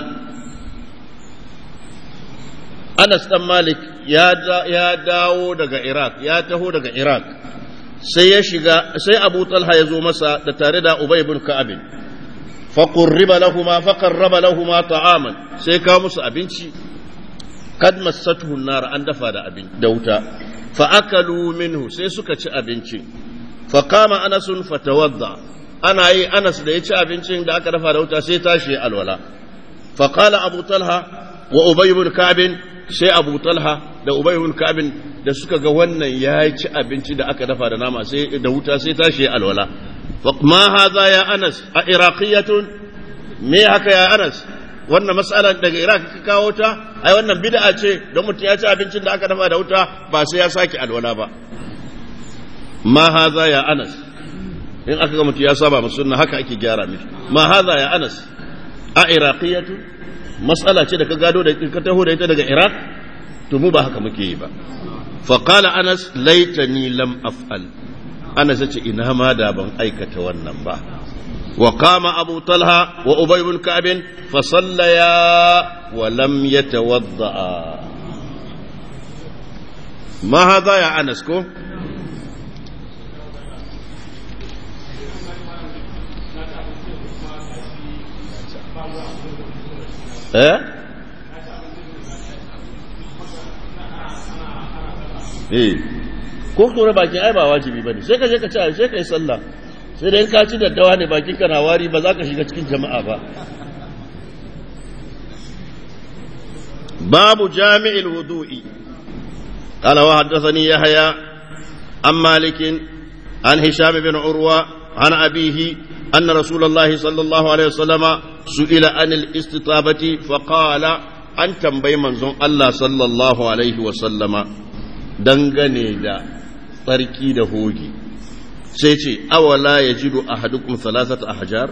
أنس بن مالك يا يا داو دغ عراق يا تهو دغ عراق sai ya shiga sai Abu Talha ya zo masa da tare da Ubay ibn Ka'ab fa qurriba lahumu fa qarraba lahumu ta'aman sai ka musu abinci kad massatuhu nar an dafa da abin da wuta fa akalu minhu sai suka ci abincin fa qama Anas fatawadda. ana yi Anas da ya ci abincin da aka dafa da wuta sai tashi alwala. fa qala Abu Talha wa Ubay ibn Ka'ab sai Abu Talha da Ubay ibn Ka'ab da suka ga wannan ya ci abinci da aka dafa da nama sai da wuta sai tashi alwala. fa ma hadha ya Anas a iraqiyatun me haka ya Anas wannan mas'alar daga Iraq ka kawo ta ai wannan bid'a ce don mutum ya ci abincin da aka dafa da wuta ba sai ya saki alwala ba. ma haza ya Anas in aka ga mutum ya saba musu sunna haka ake gyara mishi. ma haza ya Anas a iraqiyatu mas'ala ce da ka gado da ka taho da ita daga Iraq to mu ba haka muke yi ba. fa qala Anas laitani lam af'al. Anas ya ce ina ma da ban aikata wannan ba. وقام أبو طلحة وأبي بن كعب فصليا ولم يتوضأ. ما هذا يا أنس كو eh eh ko tura bakin ai ba wajibi bane sai ka je ka ci sai ka yi sallah sai da in ka ci daddawa ne bakin ka na wari ba za ka shiga cikin jama'a ba. babu jami'il wudu'i qala wa haddathani yahya an malik an hisham bin urwa an abihi anna rasulullahi sallallahu alaihi wasallama su'ila anil istitabati fa qala an tambayi manzon Allah sallallahu alaihi wasallama dangane da tsarki da hogi sai ce awala yajidu ahadukum thalathata ahjar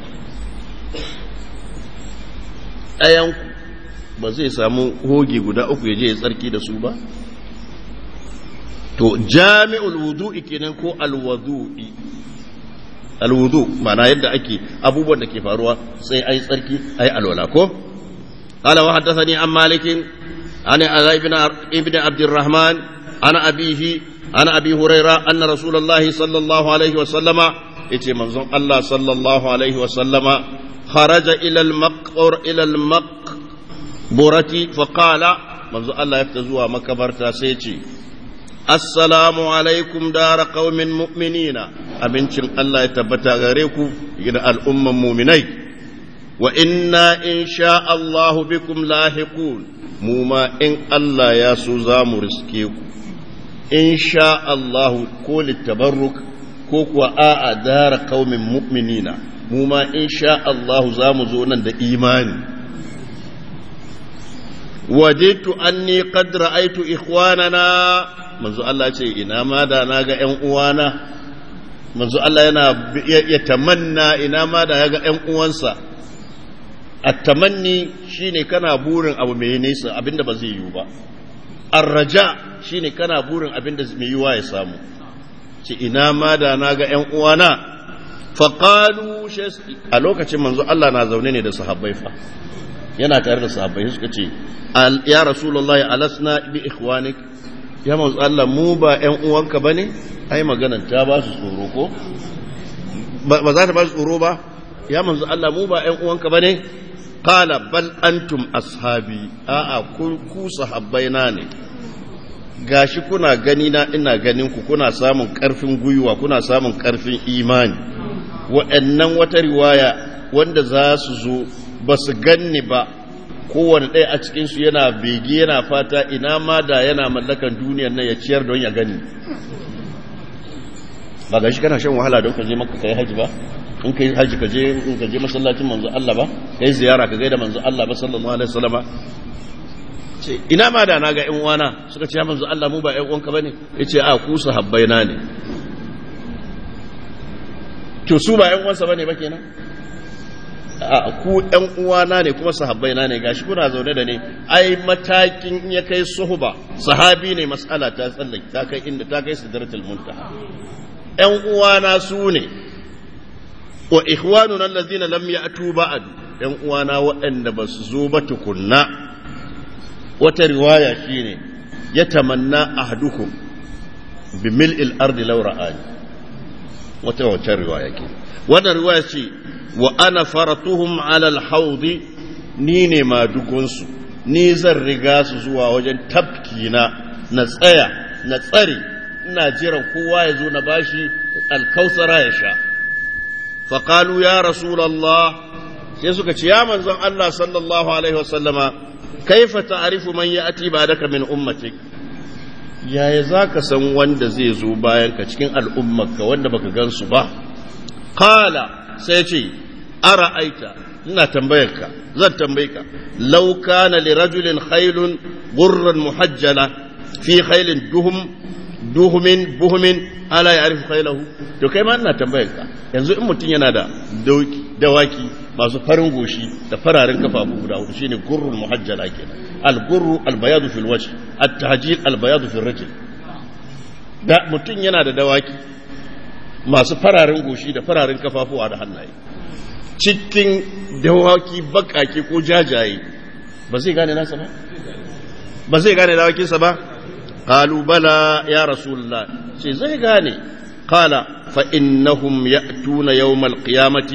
ayan ba zai samu hogi guda uku yaje ya tsarki da su ba to jami'ul wudu'i kenan ko alwudu'i alwudu ma'ana yadda ake abubuwan da ke faruwa sai ai tsarki ai alwala ko qala wa haddathani an malikin an ibn ibn abdurrahman ana abihi ana abi huraira anna rasulullahi sallallahu alaihi wa sallama yace manzon Allah sallallahu alaihi wa sallama kharaja ila al-maqbur ila al-maqburati fa qala manzon Allah ya fita zuwa makabarta sai yace assalamu alaikum dara qaumin mu'minina abincin Allah ya tabbata gare ku gidan al'umman mu'minai wa inna insha Allah bikum lahiqun mu ma in Allah ya so za mu riske ku insha Allah ko litabarruk ko kuwa a'a dara qaumin mu'minina mu ma insha Allah za mu zo nan da imani wajidtu anni qad ra'aytu ikhwanana manzo Allah ce ina ma da na ga ƴan uwana manzo Allah yana ya tamanna ina ma da ya ga ƴan uwansa at-tamanni shine kana burin abu mai nisa abinda ba zai yiwu ba ar-raja shine kana burin abinda mai yiwa ya samu ce ina ma da na ga ƴan uwana fa qalu a lokacin manzo Allah na zaune ne da sahabbai fa yana tare da sahabbai suka ce ya rasulullahi alasna bi ikhwanik ya manzo Allah mu ba ƴan uwanka bane ai maganar ta ba su tsoro ko ba za ta ba su tsoro ba ya manzo Allah mu ba ƴan uwanka bane qala bal antum ashabi a'a ku ku sahabbaina ne gashi kuna gani na ina ganin ku kuna samun karfin guyuwa kuna samun karfin imani wa'annan wata riwaya wanda za su zo ba su ganni ba kowane ɗaya a cikinsu yana bege yana fata ina ma da yana mallakan duniyar nan ya ciyar don ya gani ba ga shi kana shan wahala don ka je maka kai haji ba in kai haji ka je in ka je masallacin manzo Allah ba kai ziyara ka gaida manzo Allah ba sallallahu alaihi wasallama ce ina ma da na ga ƴan uwana suka ce manzo Allah mu ba ƴan uwanka bane yace a ku sahabbaina ne to su ba ƴan uwansa bane ba kenan a ku ɗan uwana ne kuma sahabbaina ne gashi kuna zaune da ne ai matakin ya kai suhuba sahabi ne mas'ala ta tsallake ta kai inda ta kai sidratul muntaha ɗan uwana su ne wa ikhwanuna allazina lam ya'tu ba'd ɗan uwana waɗanda ba su zo ba tukunna wata riwaya shine yatamanna ahdukum bi mil'il ardi law ra'ani wata wata riwaya ke wannan riwaya ce wa ana faratuhum ala alhawd ni ne ma dukunsu ni zan riga su zuwa wajen tafki na na tsaya na tsare ina jiran kowa ya zo na bashi alkausara ya sha fa qalu ya rasulullah sai suka ce ya manzon Allah sallallahu alaihi wasallama kaifa ta'rifu man ya'ti ba'daka min ummatik yaya zaka san wanda zai zo bayan ka cikin al'ummarka wanda baka gansu ba qala sai ce ara aita ina tambayarka zan tambaye ka law kana li rajulin khaylun burran muhajjala fi khaylin duhum duhumin buhumin ala ya'rifu khaylahu to kai ma ina tambayarka yanzu in mutun yana da doki dawaki masu farin goshi da fararen kafafu guda hudu shine gurrul muhajjala kenan al-gurru al-bayadu fil wajh at-tahjil al-bayadu fil rijl da mutun yana da dawaki masu fararen goshi da fararen kafafuwa da hannaye cikin dawaki bakake ko jajaye ba zai gane nasa ba ba zai gane dawakinsa ba qalu bala ya rasulullah sai zai gane qala fa innahum ya'tuna yawm al-qiyamati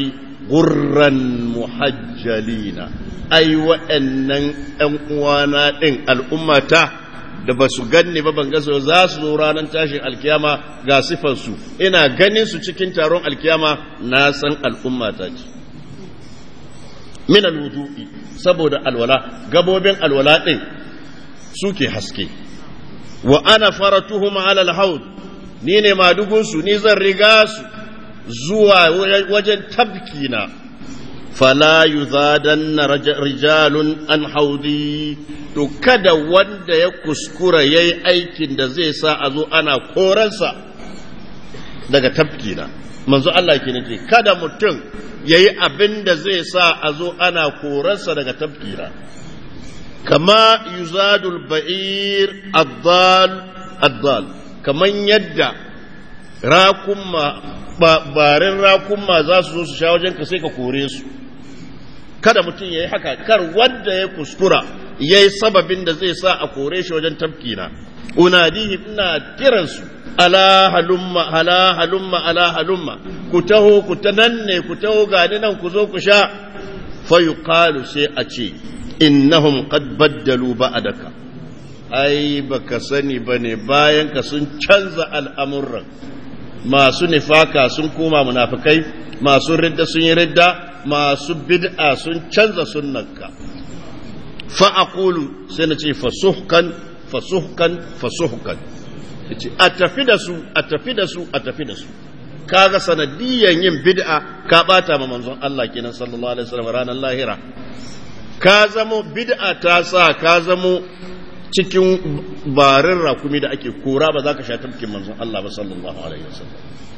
gurran muhajjalina ai wa'annan ƴan uwana din al'ummata da ba su ganni ba ban gaso za su zo ranar tashin alkiyama ga sifansu ina ganin su cikin taron alkiyama na san al'ummata ce min alwudu'i saboda alwala gabobin alwala din suke haske wa ana faratuhum ala alhawd ni ne madugun su ni zan riga su zuwa wajen tabkina fala yuzadanna rijalun an haudi to kada wanda ya kuskura yayi aikin da zai sa a zo ana koransa daga tabkina manzo Allah ke nake kada mutum yayi abin da zai sa a zo ana koransa daga tabkina kama yuzadul ba'ir ad-dal ad-dal kaman yadda rakumma barin rakumma za su zo su sha wajen ka sai ka kore su kada mutum yayi haka kar wanda ya kuskura yayi sababin da zai sa a kore shi wajen tabkina unadihi ina kiransu ala halumma ala halumma ala halumma ku taho ku tananne ku taho gani nan ku zo ku sha fa yuqalu sai a ce innahum qad baddalu ba'daka ai baka sani bane bayan ka sun canza al'amuran masu nifaka sun koma munafikai masu ridda sun yi ridda masu bid'a sun canza sunnanka fa aqulu sai na ce fasuhkan fasuhkan fasuhkan yace a tafi da su a tafi da su a tafi da su kaga sanadiyan yin bid'a ka bata ma manzon Allah kenan sallallahu alaihi wasallam ranar lahira ka zamo bid'a ta sa ka zamo cikin barin rakumi da ake kora ba za ka sha tafkin manzon Allah ba sallallahu alaihi wasallam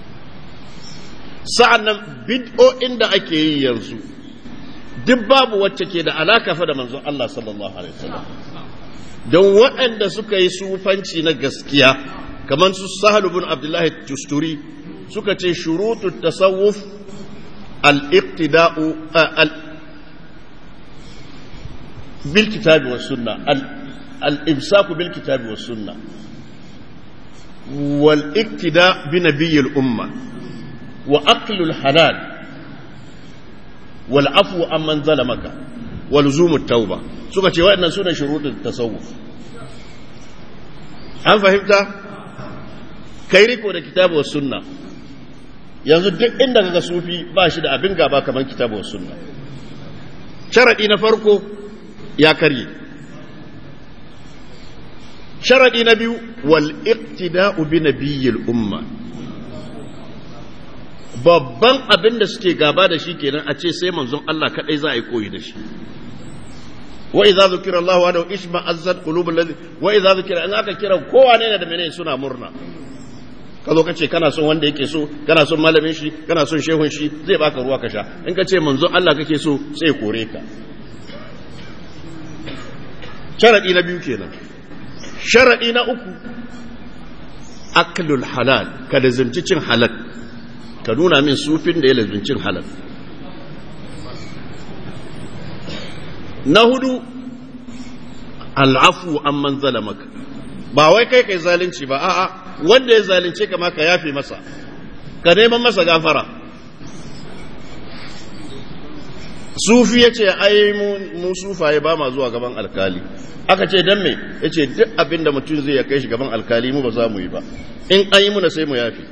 sa'annan bid'o'in da ake yi yanzu duk babu wacce ke da alaka fa da manzon Allah sallallahu alaihi wasallam don waɗanda suka yi sufanci na gaskiya kamar su Sahal ibn Abdullah Tusturi suka ce shurutu tasawuf al-iqtida'u bil kitabi was sunna al-imsaku bil kitabi was sunna wal iqtida' bi nabiyil umma wa aqlul halal wal afwu amman zalamaka wa luzumut tauba suka ce waɗannan sune shurutut tasawuf an fahimta kai riko da kitabu was sunna yanzu duk inda kaga sufi ba shi da abin gaba kamar kitabu was sunna sharadi na farko ya karye sharadi na biyu wal iqtida'u bi nabiyil umma babban abin da suke gaba da shi kenan a ce sai manzon Allah kadai za a yi koyi da shi wa idza zukira Allah wa law ishma azzat qulubul ladhi wa idza zukira an aka kira kowa ne da menene suna murna kazo kace kana son wanda yake so kana son malamin shi kana son shehun shi zai baka ruwa ka sha in ka ce manzon Allah kake so sai kore ka sharadi na biyu kenan sharadi na uku aklul halal kada zumci cin halal ka nuna min sufin da ya lazuncin halal na hudu al'afu amman zalamaka ba wai kai kai zalunci ba a'a wanda ya zalunce ka ma ka yafe masa ka neman masa gafara sufi yace ai mu mu sufaye ba ma zuwa gaban alkali aka ce dan me yace duk abinda mutum zai ya kai shi gaban alkali mu ba za mu yi ba in an yi muna sai mu yafe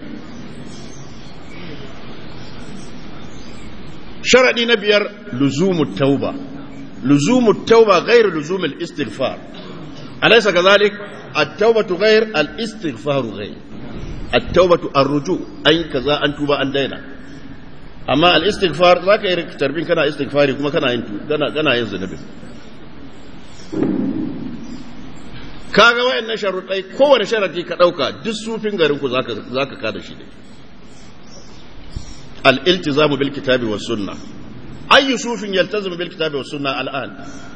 sharadi na biyar luzumut tauba luzumut tauba ghairu luzumul istighfar alaysa kadhalik at-taubatu ghayr al-istighfaru ghayr at-taubatu ar-ruju ay kaza an tuba an daina amma al-istighfar zaka yi tarbin kana istighfari kuma kana yin kana kana yin zunubi kaga wayannan sharuɗai kowane sharadi ka dauka duk sufin garin ku zaka zaka kada shi ne الالتزام بالكتاب والسنة أي صوف يلتزم بالكتاب والسنة الآن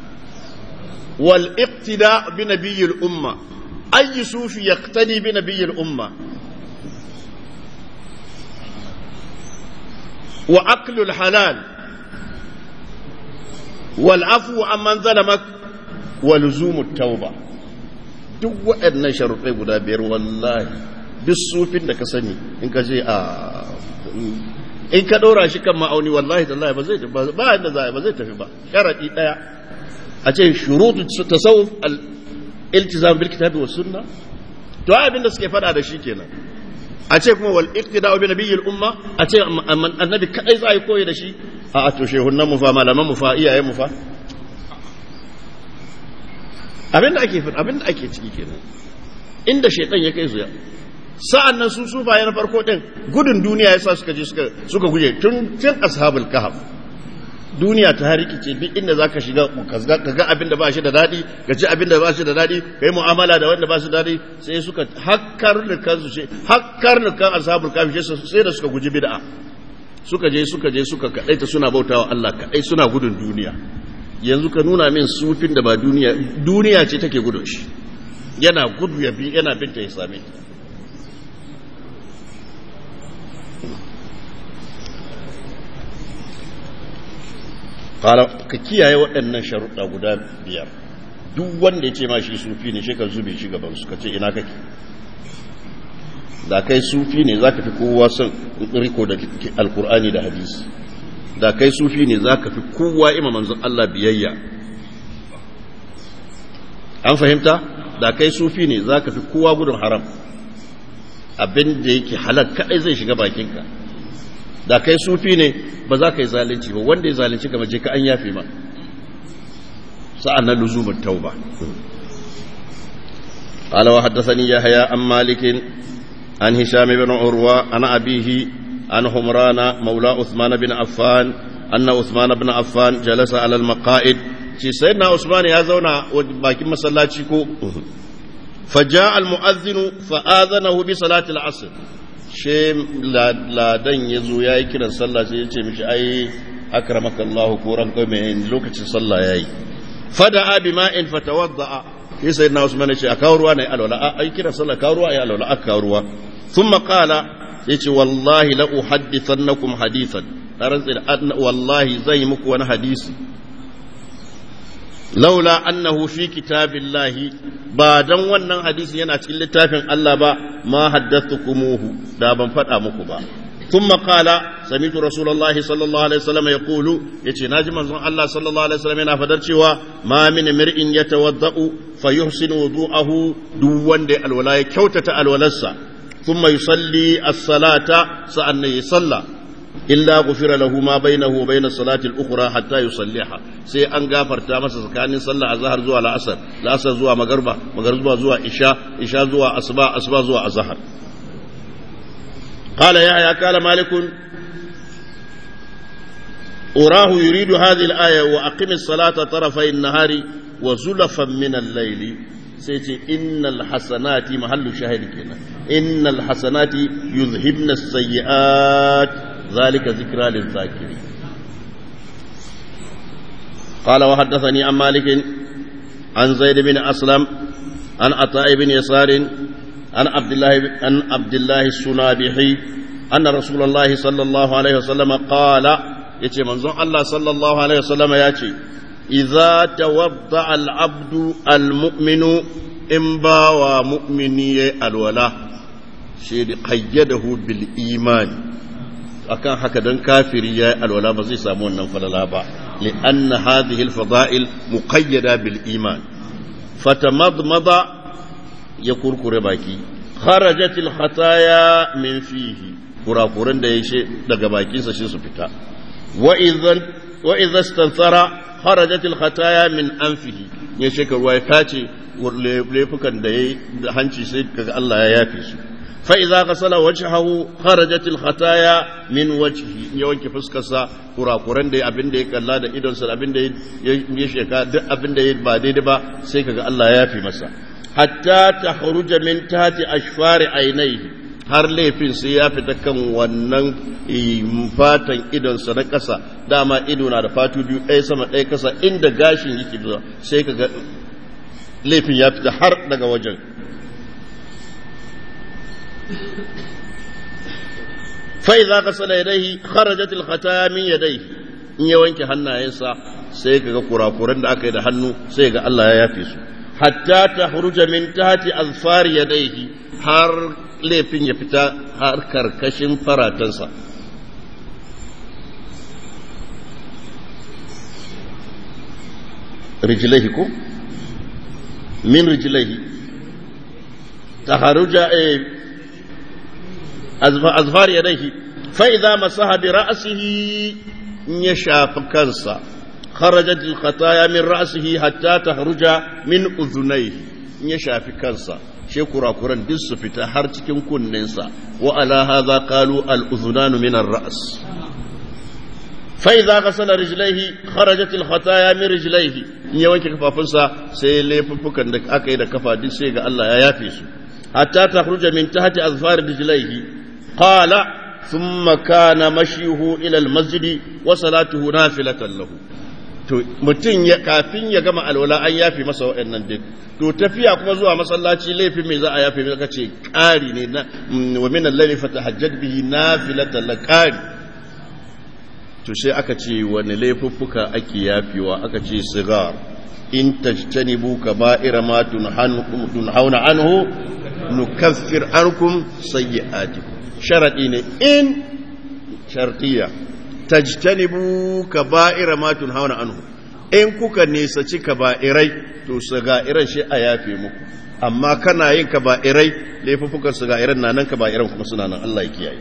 والاقتداء بنبي الأمة أي صوف يقتدي بنبي الأمة وأكل الحلال والعفو عمن ظلمك ولزوم التوبة duk waɗannan sharuɗai guda biyar wallahi duk sufin da ka sani in ka je a in ka ɗora shi kan ma'auni wallahi tallahi ba zai ba yadda za ba zai tafi ba sharadi daya a ce shurutu tasawuf al-iltizam bil kitabi was sunna to abin da suke fada da shi kenan a ce kuma wal iqtida'u bi nabiyil umma a ce annabi kadai za yi koyi da shi a to shehunnan mu fa malaman mu fa iyayen mu fa abin da ake abin da ake ciki kenan inda shaytan ya kai zuya sa'an nan su sufaye na farko ɗin gudun duniya ya sa suka je suka guje tun tun ashabul kahf duniya ta rikice duk inda za ka shiga ka ga abin da ba shi da daɗi ka ci abin da ba shi da daɗi ka yi mu'amala da wanda ba su daɗi sai suka hakkar da kansu ce hakkar da kan ashabul kahf sai da suka guji bid'a suka je suka je suka kaɗaita suna bautawa Allah kaɗai suna gudun duniya yanzu ka nuna min sufin da ba duniya duniya ce take gudun shi yana gudu ya bi yana binta ya same ta ka kiyaye waɗannan sharuɗa guda biyar duk wanda ya ce ma shi sufi ne shekar zube shi gaban su ka ce ina kake da kai sufi ne za ka fi kowa son riko da alkur'ani da hadisi da kai sufi ne za ka fi kowa ima manzon Allah biyayya an fahimta da kai sufi ne za ka fi kowa gudun haram abin da yake halal kaɗai zai shiga bakinka da kai sufi ne ba za ka yi zalunci ba wanda ya zalunci ka je ka an yafe ma sa'an nan luzumin tauba qala wa haddathani yahya an malik an hisham ibn urwa an abihi an humrana maula uthman bin affan anna uthman bin affan jalasa ala al maqa'id shi sayyidina usman ya zauna bakin masallaci ko faja al mu'adhdhin fa adhanahu bi salati al asr she ladan ya zo ya yi kiran sallah sai ya ce mishi ai akramaka Allah ko ranka mai lokacin sallah yayi fada abi ma'in fatawadda sai sayyidina Usman ya ce a kawo ruwa ne alwala ai kiran sallah kawo ruwa ai alwala aka kawo ruwa thumma qala yace wallahi la uhaddithannakum hadithan taranzi wallahi zai muku wani hadisi laula annahu fi kitabillahi ba dan wannan hadisi yana cikin littafin Allah ba ma haddathtukumuhu da ban faɗa muku ba thumma qala sami'tu rasulullahi sallallahu alaihi wasallam yaqulu yace naji manzon Allah sallallahu alaihi wasallam yana fadar cewa ma min mir'in yatawaddau fayuhsinu wudu'ahu duk wanda alwala ya kyautata alwalarsa thumma yusalli as-salata sa'anna yusalla illa ghufira lahu ma bainahu wa bain as-salati al-ukhra hatta yusalliha sai an gafarta masa tsakanin sallah azhar zuwa al-asr al-asr zuwa magriba magriba zuwa isha isha zuwa asuba asuba zuwa azhar qala ya ya kala malik urahu yuridu hadhihi al-aya wa aqim as-salata tarafay an-nahari wa zulafan min al-layli sai ce innal hasanati mahallu shahid kenan innal hasanati yuzhibna as-sayyi'at ذلك ذكرى للذاكرين قال وحدثني عن مالك عن زيد بن أسلم عن عطاء بن يسار عن عبد الله عن عبد الله السنابحي أن رسول الله صلى الله عليه وسلم قال يتي منزون الله صلى الله عليه وسلم ياتي إذا توضأ العبد المؤمن إنبا ومؤمني الولاء شيء قيده بالإيمان akan haka dan kafiri ya alwala ba zai samu wannan falala ba li anna hadhihi alfada'il muqayyada bil iman fatamadmada ya kurkure baki kharajat alkhataya min fihi kurakuran da yake daga bakin sa shi su fita wa idhan wa idha istanthara kharajat alkhataya min anfihi ya sheka ruwa ya tace laifukan da yayi da hanci sai kaga Allah ya yafe su فإذا غسل وجهه خرجت الخطايا من وجهه يوانك فسكسا كرا كورن دي أبن دي كلا دا إدون سل أبن دي يشيكا دي أبن دي با دي دي با سيكا الله يافي مسا حتى تخرج من تحت أشفار عينيه har laifin sai ya fita kan wannan fatan idonsa na ƙasa dama ido na da fatu biyu ɗaya sama ɗaya ƙasa inda gashin yake zuwa sai ka ga laifin ya fita har daga wajen فإذا غسل يديه خرجت الخطايا من يديه in ya wanke hannayensa sai kaga kurakuran da aka yi da hannu sai ga Allah ya yafe su hatta tahruja min tahti azfar yadayhi har laifin ya fita har karkashin faratansa rijlaihi ko min rijlaihi taharuja azfar yadayhi fa idza masaha bi ra'sihi ya shafa kansa kharajat al khataya min ra'sihi hatta tahruja min udhunayhi ya shafi kansa she kurakuran duk su fita har cikin kunninsa wa ala hadha qalu al udhunan min ar ra's fa idza ghasala rijlaihi kharajat al khataya min rijlaihi ya wanke kafafunsa sai laifuffukan da aka yi da kafa duk sai ga Allah ya yafe su hatta takhruja min tahti azfar rijlaihi qala thumma kana mashyuhu ila al masjid wa salatuhu nafilatan lahu to mutun ya kafin ya gama alwala an yafe masa waɗannan duk to tafiya kuma zuwa masallaci laifin me za a yafe maka ce ƙari ne na wa min al-layli fatahajjad bihi nafilatan laqari to sai aka ce wani laifuffuka ake yafewa aka ce sigar in tajtanibu kaba'ira ma tunhauna anhu nukaffir ankum sayyi'atikum sharadi ne in shartiya tajtanibu kaba'ira ma tunhauna anhu in kuka nisaci kaba'irai to saga'iran shi a yafe muku amma kana yin kaba'irai laifuffukan saga'iran nan kaba'iran kuma suna nan Allah ya kiyaye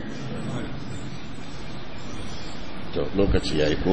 to lokaci yayi ko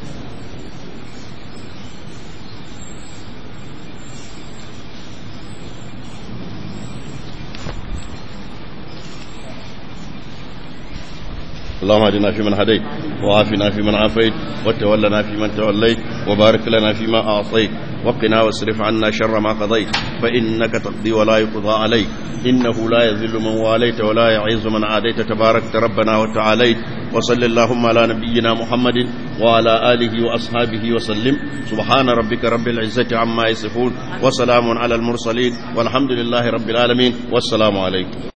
اللهم اهدنا فيمن هديت وعافنا فيمن عافيت وتولنا فيمن توليت وبارك لنا فيما أعطيت وقنا واصرف عنا شر ما قضيت فإنك تقضي ولا يقضى عليك إنه لا يذل من واليت ولا يعز من عاديت تباركت ربنا وتعاليت وصل اللهم على نبينا محمد وعلى آله وأصحابه وسلم سبحان ربك رب العزة عما يصفون وسلام على المرسلين والحمد لله رب العالمين والسلام عليكم.